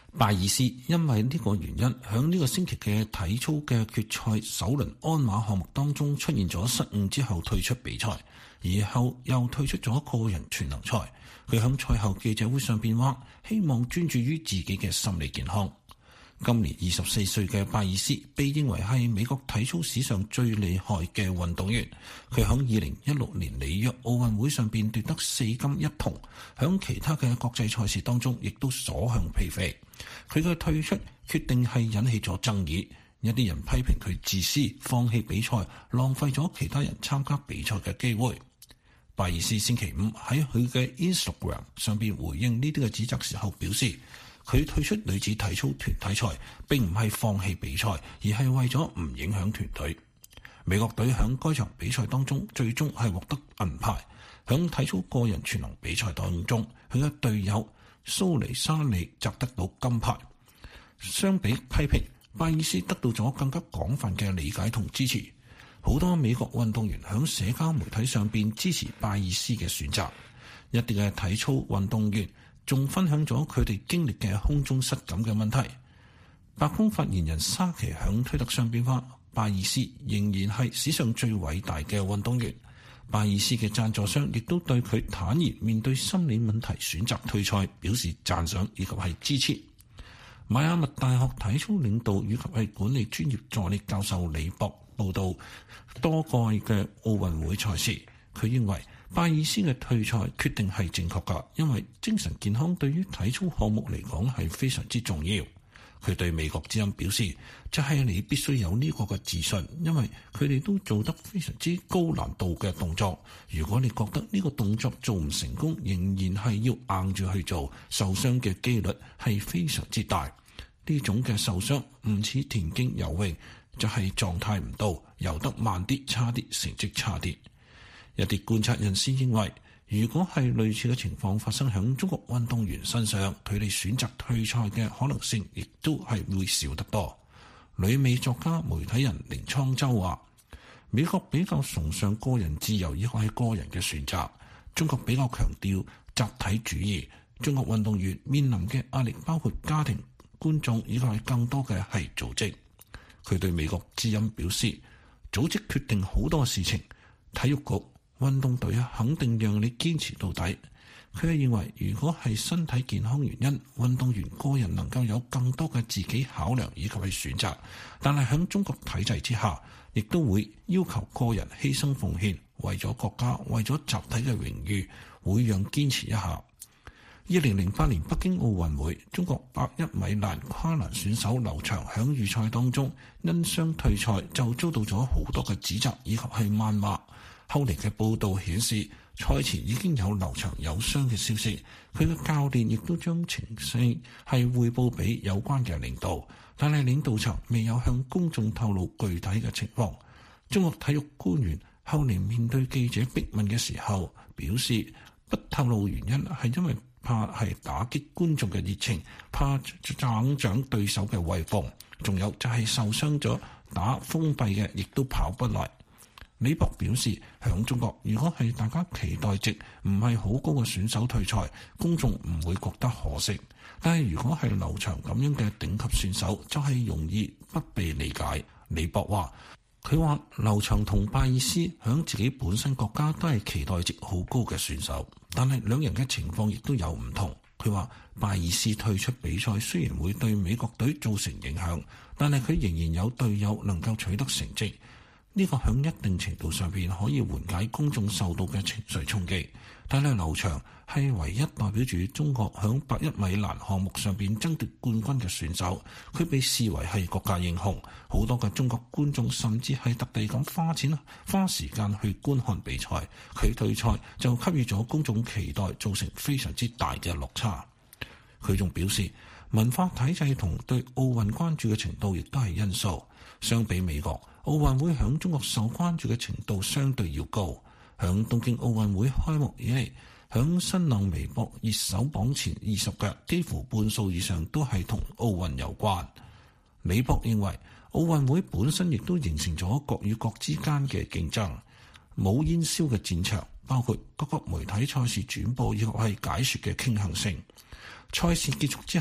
拜爾斯因為呢個原因，響呢個星期嘅體操嘅決賽首輪鞍馬項目當中出現咗失誤之後退出比賽，而後又退出咗個人全能賽。佢響賽後記者會上邊話，希望專注於自己嘅心理健康。今年24歲嘅拜爾斯被認為係美國體操史上最厲害嘅運動員。佢響2016年里約奧運會上邊奪得4金1銅，響其他嘅國際賽事當中亦都所向披靡。佢嘅退出決定係引起咗爭議，一啲人批評佢自私，放棄比賽，浪費咗其他人參加比賽嘅機會。拜爾斯星期五喺佢嘅 Instagram 上邊回應呢啲嘅指責時候表示，佢退出女子體操團體賽並唔係放棄比賽，而係為咗唔影響團隊。美國隊響該場比賽當中最終係獲得銀牌。響體操個人全能比賽當中，佢嘅隊友蘇尼沙利則得到金牌。相比批評，拜爾斯得到咗更加廣泛嘅理解同支持。好多美國運動員響社交媒體上邊支持拜爾斯嘅選擇。一啲嘅體操運動員仲分享咗佢哋經歷嘅空中失感嘅問題。白宮發言人沙奇響推特上邊話，拜爾斯仍然係史上最偉大嘅運動員。拜爾斯嘅贊助商亦都對佢坦然面對心理問題選擇退賽表示讚賞以及係支持。邁阿密大學體操領導以及係管理專業助理教授李博報道多個嘅奧運會賽事，佢認為拜爾斯嘅退賽決定係正確㗎，因為精神健康對於體操項目嚟講係非常之重要。佢對美國之音表示，就係你必須有呢個嘅自信，因為佢哋都做得非常之高難度嘅動作。如果你覺得呢個動作做唔成功，仍然係要硬住去做，受傷嘅機率係非常之大。呢種嘅受傷唔似田徑游泳，就係狀態唔到，游得慢啲、差啲，成績差啲。一啲觀察人士認為，如果係類似嘅情況發生喺中國運動員身上，佢哋選擇退賽嘅可能性亦都係會少得多。旅美作家、媒體人凌倉洲話，美國比較崇尚個人自由，以及係個人嘅選擇，中國比較強調集體主義。中國運動員面臨嘅壓力包括家庭、觀眾以及係更多嘅係組織。佢對美國之音表示，組織決定好多事情，體育局、運動隊肯定讓你堅持到底。佢係認為，如果係身體健康原因，運動員個人能夠有更多嘅自己考量以及係選擇，但係喺中國體制之下，亦都會要求個人犧牲奉獻，為咗國家、為咗集體嘅榮譽，會讓堅持一下。2008年北京奧運會，中國100米欄跨欄選手劉翔響預賽當中因傷退賽，就遭到咗好多嘅指責以及係謾罵。後嚟嘅報道顯示，賽前已經有劉翔有傷嘅消息，佢嘅教練亦都將情勢係匯報俾有關嘅領導，但係領導層未有向公眾透露具體嘅情況。中國體育官員後嚟面對記者逼問嘅時候表示，不透露原因係因為怕係打擊觀眾嘅熱情，怕增長對手嘅威風，仲有就係受傷咗打封閉嘅，亦都跑不來。李博表示，響中國如果係大家期待值唔係好高嘅選手退賽，公眾唔會覺得可惜。但係如果係劉翔咁樣嘅頂級選手，就係容易不被理解。李博話，佢話劉翔同拜爾斯響自己本身國家都係期待值好高嘅選手，但係兩人嘅情況亦都有唔同。佢話拜爾斯退出比賽雖然會對美國隊造成影響，但係佢仍然有隊友能夠取得成績。呢個喺一定程度上邊可以緩解公眾受到嘅情緒衝擊，但係劉翔係唯一代表住中國喺100米欄項目上邊爭奪冠軍嘅選手，佢被視為係國家英雄。好多嘅中國觀眾甚至係特地咁花時間去觀看比賽，佢退賽就給予咗公眾期待，造成非常之大嘅落差。佢仲表示，文化體制同對奧運關注嘅程度亦都係因素。相比美國，奧運會響中國受關注嘅程度相對要高。響東京奧運會開幕以嚟，響新浪微博熱搜榜前20嘅幾乎半數以上都係同奧運有關。李博認為，奧運會本身亦都形成咗國與國之間嘅競爭，冇煙硝嘅戰場，包括各國媒體賽事轉播以及係解說嘅傾向性。賽事結束之後，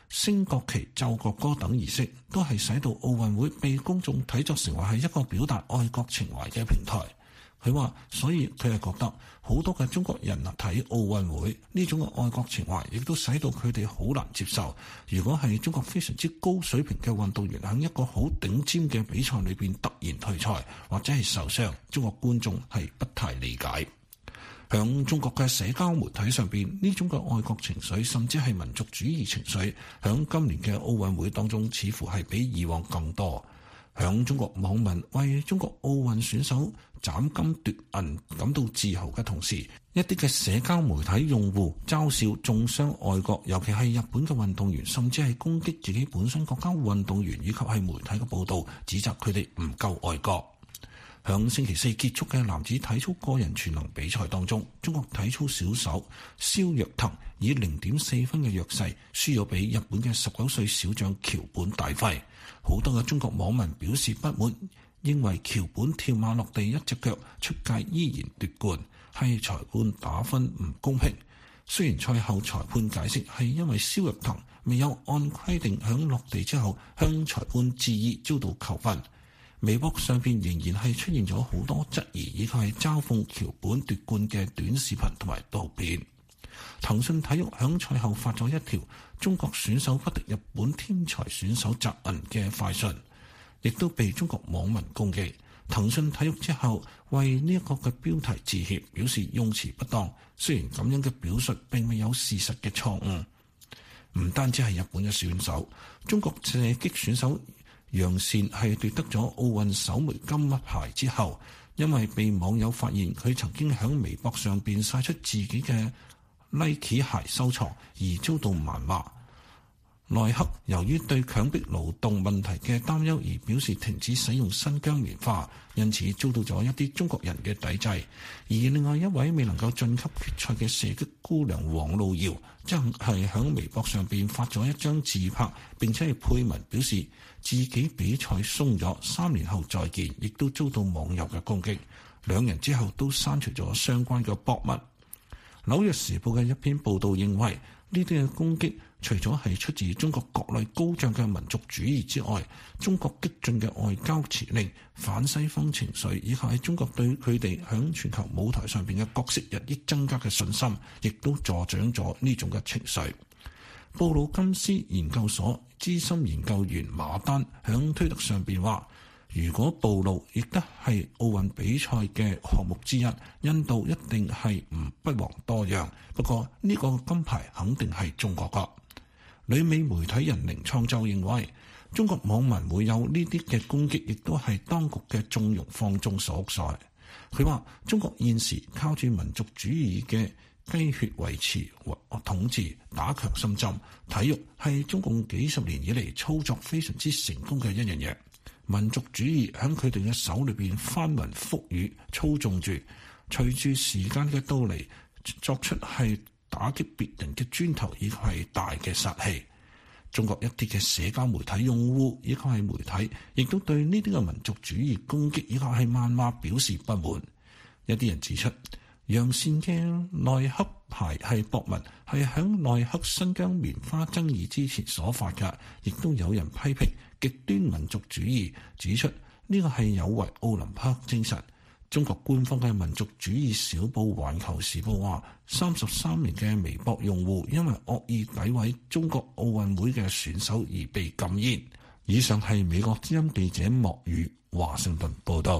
升國旗、奏國歌等儀式，都係使到奧運會被公眾睇作成為係一個表達愛國情懷嘅平台。佢話，所以佢係覺得好多嘅中國人睇奧運會呢種嘅愛國情懷，亦都使到佢哋好難接受。如果係中國非常之高水平嘅運動員喺一個好頂尖嘅比賽裏邊突然退賽或者係受傷，中國觀眾係不太理解。響中國嘅社交媒體上邊，呢種嘅愛國情緒甚至係民族主義情緒，響今年嘅奧運會當中似乎係比以往更多。響中國網民為中國奧運選手斬金奪銀感到自豪嘅同時，一啲嘅社交媒體用戶嘲笑中傷愛國，尤其係日本嘅運動員，甚至係攻擊自己本身國家運動員以及係媒體嘅報導，指責佢哋唔夠愛國。響星期四結束嘅男子體操個人全能比賽當中，中國體操小手蕭若騰以 0.4 分嘅弱勢輸咗俾日本嘅19歲小將橋本大輝。好多嘅中國網民表示不滿，認為橋本跳馬落地一隻腳出界依然奪冠，係裁判打分唔公平。雖然賽後裁判解釋係因為蕭若騰未有按規定響落地之後向裁判致意遭到扣分。微博上邊仍然係出現咗好多質疑，以及係嘲諷橋本奪冠嘅短視頻同埋圖片。騰訊體育響賽後發咗一條中國選手不敵日本天才選手摘銀嘅快訊，亦都被中國網民攻擊。騰訊體育之後為呢一個嘅標題致歉，表示用詞不當。雖然咁樣嘅表述並未有事實嘅錯誤。唔單止係日本嘅選手，中國射擊選手楊倩係奪得咗奧運首枚金牌之後，因為被網友發現佢曾經喺微博上邊晒出自己嘅 Nike 鞋收藏而遭到謾罵。耐克由於對強迫勞動問題嘅擔憂而表示停止使用新疆棉花，因此遭到咗一啲中國人嘅抵制。而另外一位未能夠晉級決賽嘅射擊姑娘王璐瑤，則係喺微博上邊發咗一張自拍，並且係配文表示自己比賽鬆咗，3年後再見，亦都遭到網友嘅攻擊。兩人之後都刪除咗相關嘅博物。紐約時報嘅一篇報道認為，呢啲嘅攻擊除咗係出自中國國內高漲嘅民族主義之外，中國激進嘅外交辭令、反西方情緒，以及係中國對佢哋響全球舞台上邊嘅角色日益增加嘅信心，亦都助長咗呢種嘅情緒。布魯金斯研究所資深研究員馬丹響推特上邊話，如果暴露亦都係奧運比賽嘅項目之一，印度一定係不遑多讓。不過呢個金牌肯定係中國㗎。旅美媒體人寧創就認為，中國網民會有呢啲嘅攻擊，亦都係當局嘅縱容放縱所在。佢話中國現時靠住民族主義嘅雞血維持統治，打強心針，體育係中共幾十年以嚟操作非常之成功嘅一樣嘢。民族主義喺佢哋嘅手裏邊翻雲覆雨操縱住，隨住時間嘅到嚟，作出係打擊別人嘅磚頭，以及係大嘅殺氣。中國一啲嘅社交媒體用戶以及係媒體，亦都對呢啲嘅民族主義攻擊以及係謾罵表示不滿。一啲人指出，楊倩嘅耐克牌係博文係響耐克新疆棉花爭議之前所發嘅，亦都有人批評極端民族主義，指出呢個係有違奧林匹克精神。中國官方嘅民族主義小報《環球時報》話，33名嘅微博用戶因為惡意詆毀中國奧運會嘅選手而被禁言。以上係美國之音記者莫宇華盛頓報道。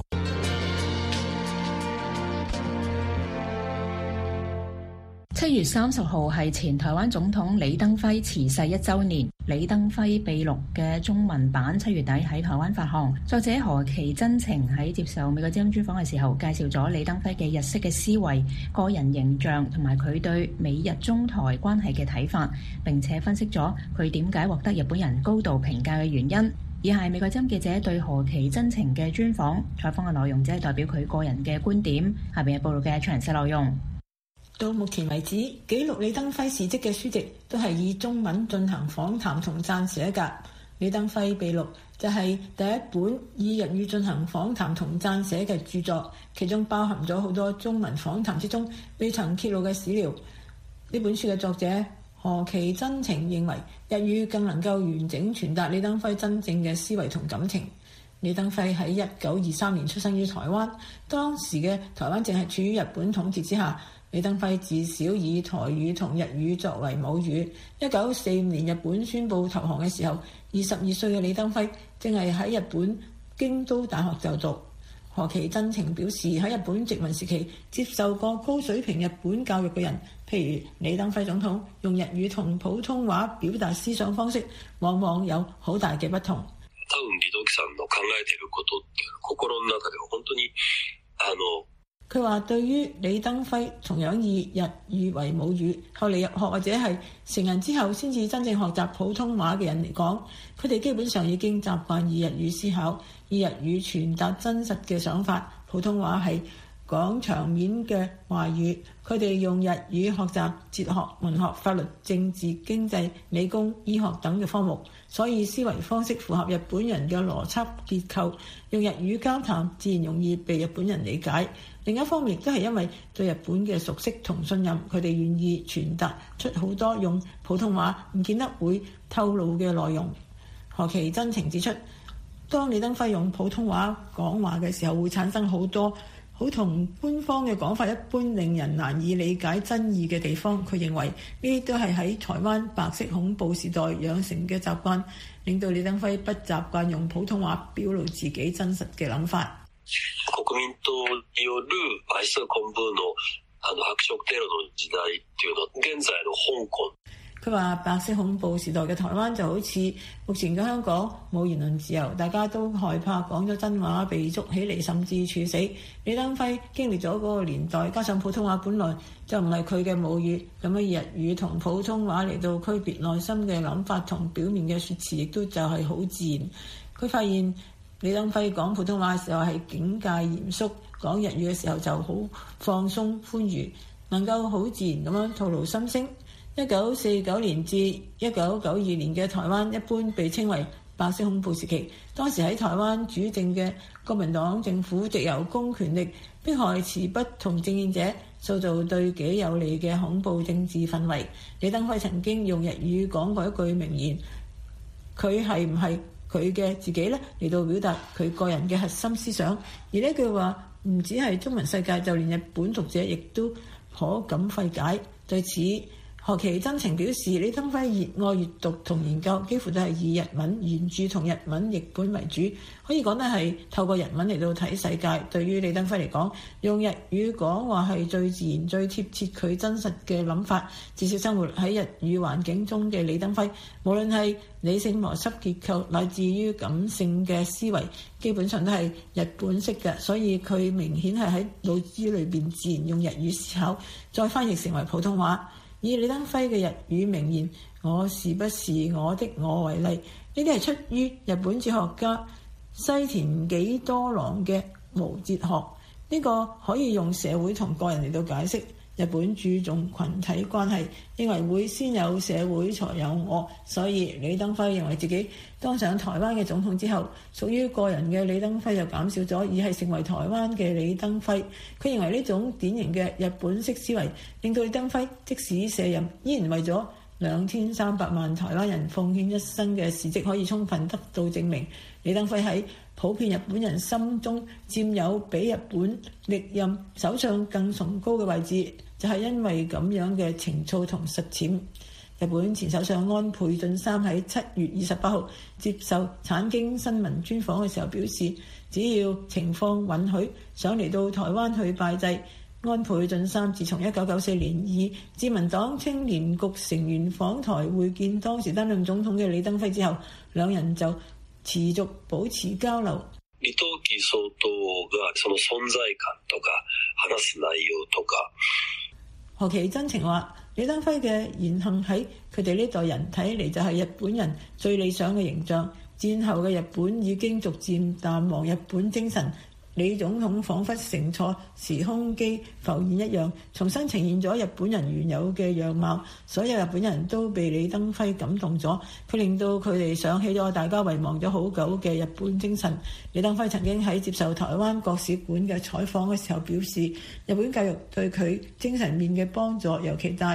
7月30號係前台灣總統李登輝辭世1週年。李登輝秘錄嘅中文版7月底喺台灣發行。作者何其真情喺接受美國之音專訪嘅時候，介紹咗李登輝嘅日式嘅思維、個人形象同埋佢對美日中台關係嘅睇法，並且分析咗佢點解獲得日本人高度評價嘅原因。以下係美國之音記者對何其真情嘅專訪，採訪嘅內容只係代表佢個人嘅觀點。下邊係報道嘅詳細內容。 到目前為止，記錄李登輝事蹟嘅書籍都係以中文進行訪談同撰寫㗎。李登輝秘錄就係第一本以日語進行訪談同撰寫嘅著作，其中包含咗好多中文訪談之中未曾揭露嘅史料。呢本書嘅作者何其真情認為日語更能夠完整傳達李登輝真正嘅思維同感情。李登輝喺1923年出生於台灣，當時嘅台灣正係處於日本統治之下。李登輝自小以台語同日語作為母語。1945年日本宣布投降嘅時候，22歲嘅李登輝正係喺日本京都大學就讀。何其真情表示，喺日本殖民時期接受過高水平日本教育嘅人，譬如李登輝總統，用日語同普通話表達思想方式，往往有好大嘅不同。 多分李登輝さんの考えていることって心の中では本當に佢話對於李登輝同樣以日語為母語，後嚟入學或者係成人之後先至真正學習普通話嘅人嚟講，佢哋基本上已經習慣以日語思考，以日語傳達真實嘅想法。普通話係講場面嘅話語，佢哋用日語學習哲學、文學、法律、政治、經濟、理工、醫學等嘅科目，所以思維方式符合日本人嘅邏輯結構，用日語交談自然容易被日本人理解。另一方面亦都係因為對日本嘅熟悉同信任，佢哋願意傳達出好多用普通話唔見得會透露嘅內容。何其真情指出，當李登輝用普通話講話嘅時候，會產生好多好同官方嘅講法一般令人難以理解真意嘅地方。佢認為呢啲都係喺台灣白色恐怖時代養成嘅習慣，令到李登輝不習慣用普通話表露自己真實嘅諗法。 國民黨による白色恐怖の白色テロの時代っていうの、現在の香港。 佢話白色恐怖時代嘅台灣就好似目前嘅香港，冇言論自由，大家都害怕講咗真話被捉起嚟甚至處死。李登輝經歷咗嗰個年代，加上普通話本來就唔係佢嘅母語，咁樣日語同普通話嚟到區別內心嘅諗法同表面嘅説詞，亦都就係好自然。佢發現李登輝講普通話嘅時候係警戒嚴肅，講日語嘅時候就好放鬆歡愉，能夠好自然咁樣吐露心聲。1949年至1992年嘅台灣一般被稱為白色恐怖時期，當時喺台灣主政嘅國民黨政府藉由公權力迫害持不同政見者，塑造對己有利嘅恐怖政治氛圍。李登輝曾經用日語講過一句名言，佢係唔係佢嘅自己呢？嚟到表達佢個人嘅核心思想。而呢句話唔止係中文世界，就連日本讀者亦都頗感費解。對此，何其真情表示，李登輝熱愛閱讀同研究，幾乎都係以日文原著同日文譯本為主，可以講得係透過日文嚟到睇世界。對於李登輝嚟講，用日語講話係最自然、最貼切佢真實嘅諗法。至少生活喺日語環境中嘅李登輝，無論係理性邏輯結構乃至於感性嘅思維，基本上都係日本式嘅，所以佢明顯係喺腦子裏邊自然用日語思考，再翻譯成為普通話。以李登輝嘅日語名言我是不是我的我為例，呢啲係出於日本哲學家西田幾多郎嘅無哲學。呢個可以用社會同個人嚟到解釋。日本注重群體關係，認為會先有社會才有我，所以李登輝認為自己當上台灣嘅總統之後，屬於個人嘅李登輝就減少咗，而係成為台灣嘅李登輝。佢認為呢種典型嘅日本式思維，令到李登輝即使卸任，依然為咗2300萬台灣人奉獻一生嘅事蹟可以充分得到證明。李登輝喺普遍日本人心中佔有比日本歷任首相更崇高嘅位置，就係因為咁樣嘅情操同實踐。日本前首相安倍晉三喺7月28號接受產經新聞專訪嘅時候表示，只要情況允許，想嚟到台灣去拜祭。安倍晉三自從1994年以自民黨青年局成員訪台會見當時擔任總統嘅李登輝之後，兩人就持續保持交流。 李登輝総統がその存在感とか話す內容とか。 何其真情話，李登輝嘅言行喺佢哋呢代人睇嚟就係日本人最理想嘅形象。戰後嘅日本已經逐漸淡忘日本精神，李總統彷彿乘坐時空機浮現一樣，重新呈現咗日本人原有嘅樣貌。所有日本人都被李登輝感動咗，佢令到佢哋想起咗大家遺忘咗好久嘅日本精神。李登輝曾經喺接受台灣國使館嘅採訪嘅時候表示，日本教育對佢精神面嘅幫助尤其大。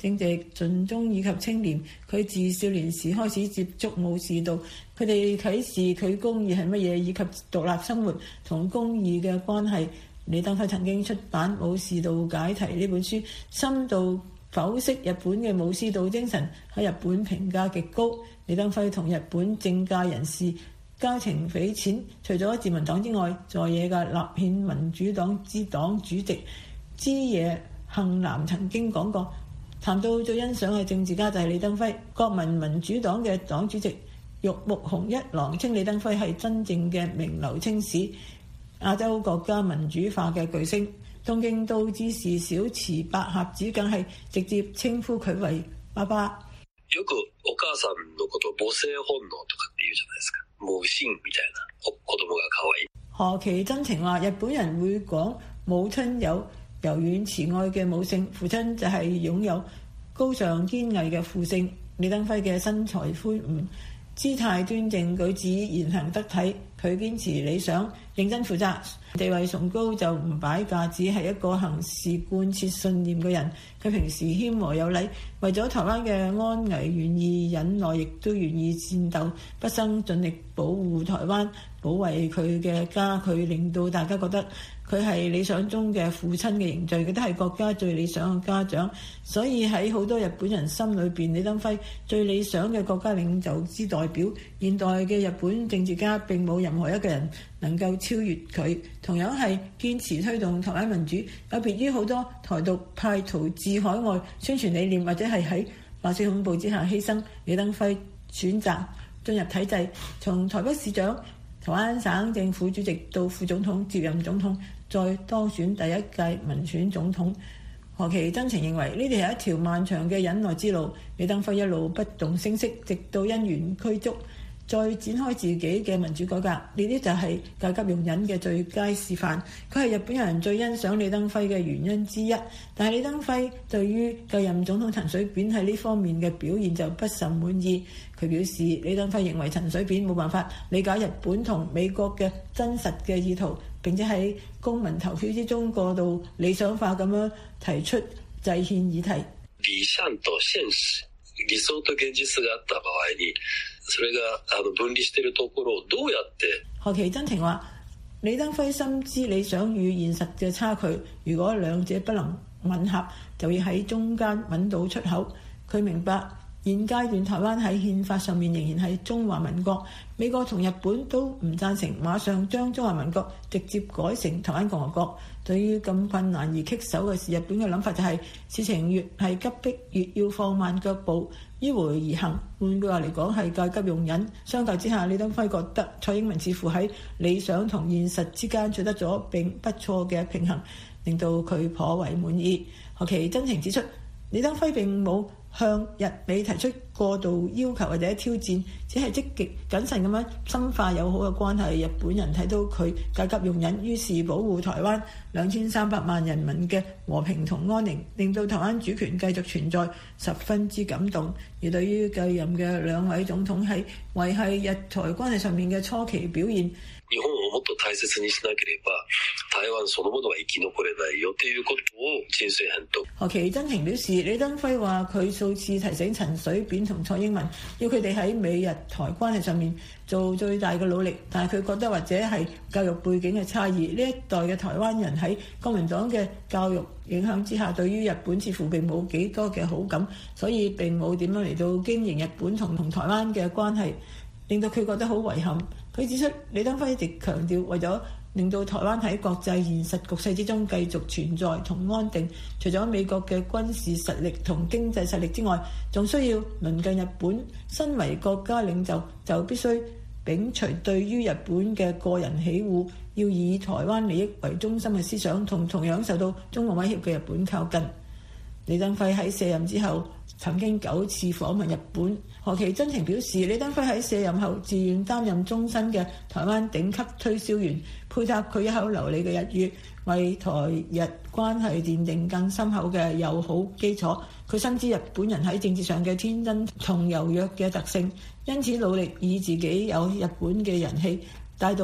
正值盡中以及青年，佢自少年時開始接觸武士道，佢哋啟示佢公義係乜嘢，以及獨立生活同公義嘅關係。李登輝曾經出版《武士道解題》呢本書，深度剖析日本嘅武士道精神，喺日本評價極高。李登輝同日本政界人士交情匪淺，除咗自民黨之外，在野嘅立憲民主黨之黨主席枝野幸男曾經講過，談到最欣賞嘅政治家就係李登輝。國民民主黨嘅黨主席玉木雄一郎稱李登輝係真正嘅名留青史，亞洲國家民主化嘅巨星。東京都知事小池百合子更係直接稱呼佢為爸爸。 よくお母さんのこと母性本能とかって言うじゃないですか。母性みたいな子供が可愛い。 何其真情話，日本人會講母親有柔軟慈愛嘅母性，父親就係擁有高尚堅毅嘅父性。李登輝嘅身材魁梧，姿態端正，舉止言行得體，佢堅持理想，認真負責，地位崇高就唔擺架子，係一個行事貫徹信念嘅人。佢平時謙和有禮，為咗台灣嘅安危願意忍耐，亦都願意戰鬥，畢生盡力保護台灣，保衛佢嘅家。佢令到大家覺得佢係理想中嘅父親嘅形象，佢都係國家最理想嘅家長。所以喺好多日本人心裏邊，李登輝最理想嘅國家領袖之代表。現代嘅日本政治家並冇任何一個人能夠超越佢。同樣係堅持推動台灣民主，有別於好多台獨派逃至海外宣傳理念，或者係喺白色恐怖之下犧牲。李登輝選擇進入體制，從台北市長、台灣省政府主席到副總統，接任總統，再當選第一屆民選總統。何其真情認為呢啲係一條漫長嘅忍耐之路。李登輝一路不動聲色，直到因緣具足，再展開自己嘅民主改革。呢啲就係戒急用忍嘅最佳示範。佢係日本人最欣賞李登輝嘅原因之一。但係李登輝對於繼任總統陳水扁喺呢方面嘅表現就不甚滿意。佢表示，李登輝認為陳水扁冇辦法理解日本同美國嘅真實嘅意圖，並且喺公民投票之中過度理想化咁樣提出制憲議題。 理想と現實、理想と現実があった場合に、それが分離しているところをどうやって？ 何其真情話，李登輝深知理想與現實嘅差距，如果兩者不能吻合，就要喺中間揾到出口。佢明白現階段台灣喺憲法上面仍然係中華民國，美國同日本都唔贊成馬上將中華民國直接改成台灣共和國。對於咁困難而棘手嘅事，日本嘅諗法就係事情越係急迫，越要放慢腳步，迂迴而行。換句話嚟講，係戒急用忍。相較之下，李登輝覺得蔡英文似乎喺理想同現實之間取得咗並不錯嘅平衡，令到佢頗為滿意。何其真情指出，李登輝並冇向日美提出過度要求或者挑戰，只係積極謹慎咁樣深化友好嘅關係。日本人睇到佢戒急用忍，於是保護台灣2300萬人民嘅和平同安寧，令到台灣主權繼續存在，十分之感動。而對於繼任嘅兩位總統喺維繫日台關係上面嘅初期表現， 日本をもっと大切にしなければ台灣そのものは生き殘れないよということを陳水扁と何其真情表示，李登輝話佢數次提醒陳水扁同蔡英文，要佢哋喺美日台關係上面做最大嘅努力，但係佢覺得或者係教育背景嘅差異，呢一代嘅台灣人喺國民黨嘅教育影響之下，對於日本似乎並冇幾多嘅好感，所以並冇點樣嚟到經營日本同台灣嘅關係，令到佢覺得好遺憾。佢指出，李登輝一直強調，為咗令到台灣喺國際現實局勢之中繼續存在同安定，除咗美國嘅軍事實力同經濟實力之外，仲需要鄰近日本。身為國家領袖，就必須摒除對於日本嘅個人喜惡，要以台灣利益為中心嘅思想，同樣受到中國威脅嘅日本靠近。李登輝喺卸任之後曾經9次訪問日本。何其真情表示，李登輝喺卸任後自願擔任終身嘅台灣頂級推銷員，配搭佢一口流利嘅日語，為台日關係奠定更深厚嘅友好基礎。佢深知日本人喺政治上嘅天真同柔弱嘅特性，因此努力以自己有日本嘅人氣帶動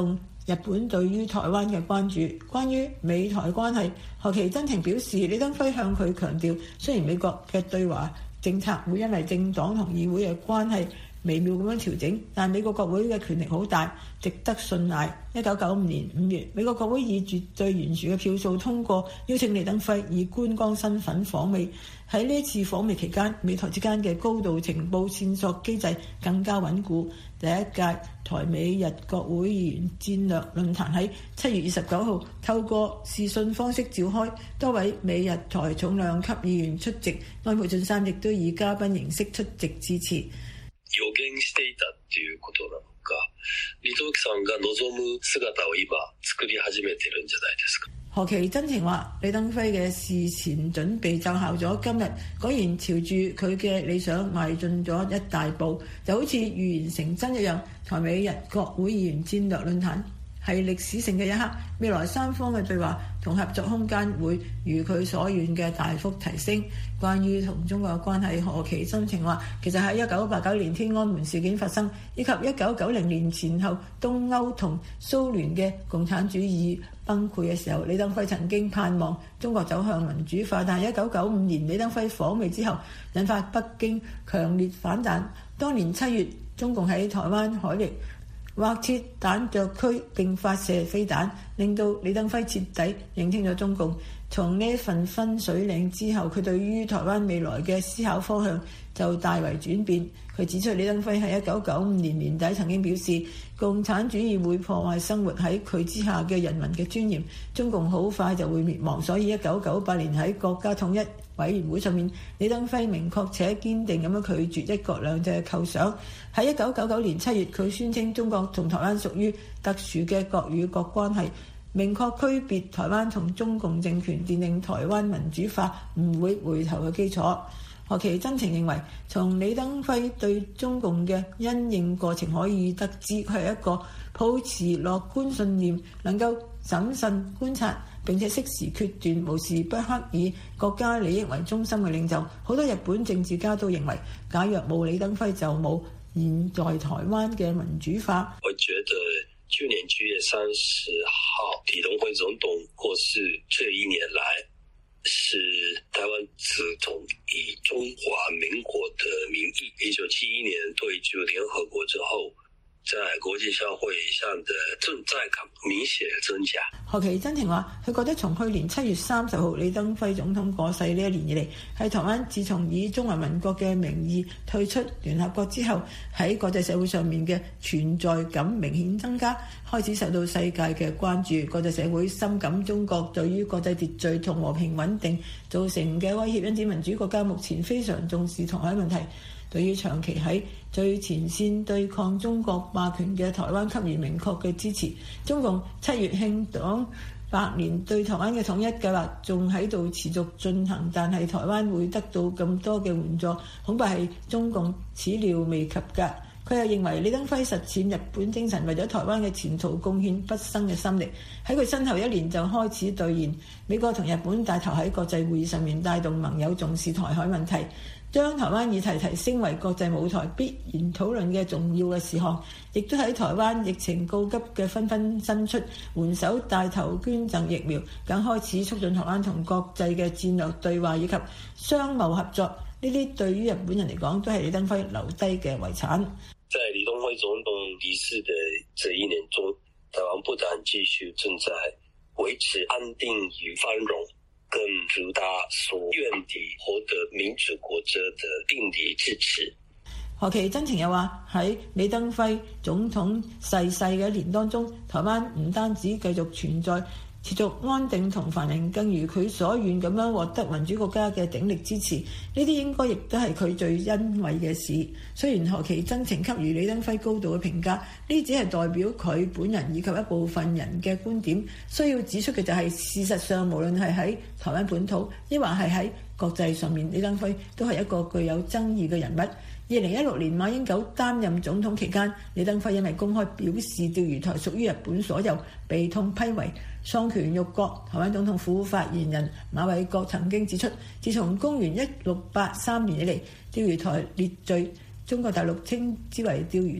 日本對於台灣嘅關注。關於美台關係，賀奇真情表示，李登輝向佢強調，雖然美國嘅對華政策會因為政黨同議會嘅關係微妙咁樣調整，但美國國會嘅權力好大，值得信賴。1995年5月，美國國會以絕對懸殊嘅票數通過邀請李登輝以觀光身份訪美。喺呢次訪美期間，美台之間嘅高度情報線索機制更加穩固。第一屆台美日國會議員戰略論壇喺7月29號透過視訊方式召開，多位美日台重量級議員出席，安倍晉三亦都以嘉賓形式出席致辭。 予見していたっていうことなのか、李登輝さんが望む姿を今作り始めてるんじゃないですか。 賀奇真情話，李登輝嘅事前準備奏效咗，今日果然朝住佢嘅理想邁進咗一大步，就好似預言成真一樣。台美日國會議員戰略論壇係歷史性嘅一刻，未來三方嘅對話同合作空間會如佢所願嘅大幅提升。關於同中國嘅關係，賀奇真情話，其實喺1989年天安門事件發生，以及1990年前後東歐同蘇聯嘅共產主義崩潰嘅時候，李登輝曾經盼望中國走向民主化，但係1995年李登輝訪美之後，引發北京強烈反彈。當年7月，中共喺台灣海域劃設彈藥區並發射飛彈，令到李登輝徹底認清咗中共。從呢份分水嶺之後，佢對於台灣未來嘅思考方向就大為轉變。佢指出，李登輝喺1995年年底曾經表示，共產主義會破壞生活喺佢之下嘅人民嘅尊嚴，中共好快就會滅亡。所以1998年喺國家統一委員會上面，李登輝明確且堅定咁樣拒絕一國兩制嘅構想。喺1999年7月，佢宣稱中國同台灣屬於特殊嘅國與國關係，明確區別台灣同中共政權，奠定台灣民主化唔會回頭嘅基礎。賀奇真情認為，從李登輝對中共嘅因應過程可以得知，佢係一個抱持樂觀信念，能夠審慎觀察並且適時決斷，無時不刻以國家利益為中心嘅領袖。好多日本政治家都認為，假若冇李登輝，就冇現在台灣嘅民主化。 我覺得去年9月30號李登輝總統過世這一年來，是台灣自從以中華民國的名義1971年退出聯合國之後，在國際社會上的存在感明顯增加。 賀奇真情話，佢覺得從去年7月30號李登輝總統過世呢一年以嚟，係台灣自從以中華民國嘅名義退出聯合國之後，喺國際社會上面嘅存在感明顯增加，開始受到世界嘅關注。國際社會深感中國對於國際秩序同和平穩定造成嘅威脅，因此民主國家目前非常重視台海問題。對於長期喺最前線對抗中國霸權嘅台灣給予明確嘅支持。中共7月慶黨100年對台灣嘅統一計劃仲喺度持續進行，但係台灣會得到咁多嘅援助，恐怕係中共始料未及㗎。佢又認為李登輝實踐日本精神，為咗台灣嘅前途貢獻畢生嘅心力，喺佢身後1年就開始兌現。美國同日本帶頭喺國際會議上面帶動盟友重視台海問題，將台灣議題提升為國際舞台必然討論嘅重要嘅事項，亦都喺台灣疫情告急嘅紛紛伸出援手，帶頭捐贈疫苗，更開始促進台灣同國際嘅戰略對話以及商貿合作。呢啲對於日本人嚟講，都係李登輝留低嘅遺產。 在李登輝總統離世的這一年中，台灣不但繼續正在維持安定與繁榮，更如他所願地獲得民主國家的鼎力支持。 賀奇真情又話，喺李登輝總統逝世嘅一年當中，台灣唔單止繼續存在持續安定同繁榮，更如佢所願咁樣獲得民主國家嘅鼎力支持，呢啲應該亦都係佢最欣慰嘅事。雖然賀奇真情給予李登輝高度嘅評價，呢只係代表佢本人以及一部分人嘅觀點。需要指出嘅就係，事實上無論係喺台灣本土，抑或係喺國際上面，李登輝都係一個具有爭議嘅人物。2016年馬英九擔任總統期間，李登輝因為公開表示釣魚台屬於日本所有，被痛批為喪權辱國。台灣總統府發言人馬偉國曾經指出，自從公元1683年以嚟，釣魚台列嶼，中國大陸稱之為釣魚島，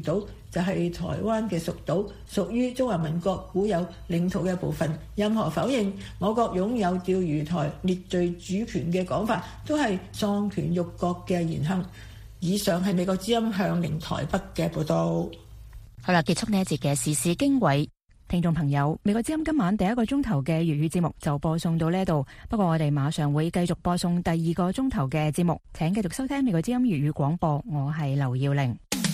就係台灣嘅屬島，屬於中華民國固有領土嘅一部分。任何否認我國擁有釣魚台列嶼主權嘅講法，都係喪權辱國嘅言行。以上係美國之音向零台北嘅報道。 好啦，結束呢一節嘅時事經緯。聽眾朋友，美國之音今晚第一個鐘頭嘅粵語節目就播送到呢度，不過我哋馬上會繼續播送第二個鐘頭嘅節目，請繼續收聽美國之音粵語廣播，我係劉耀玲。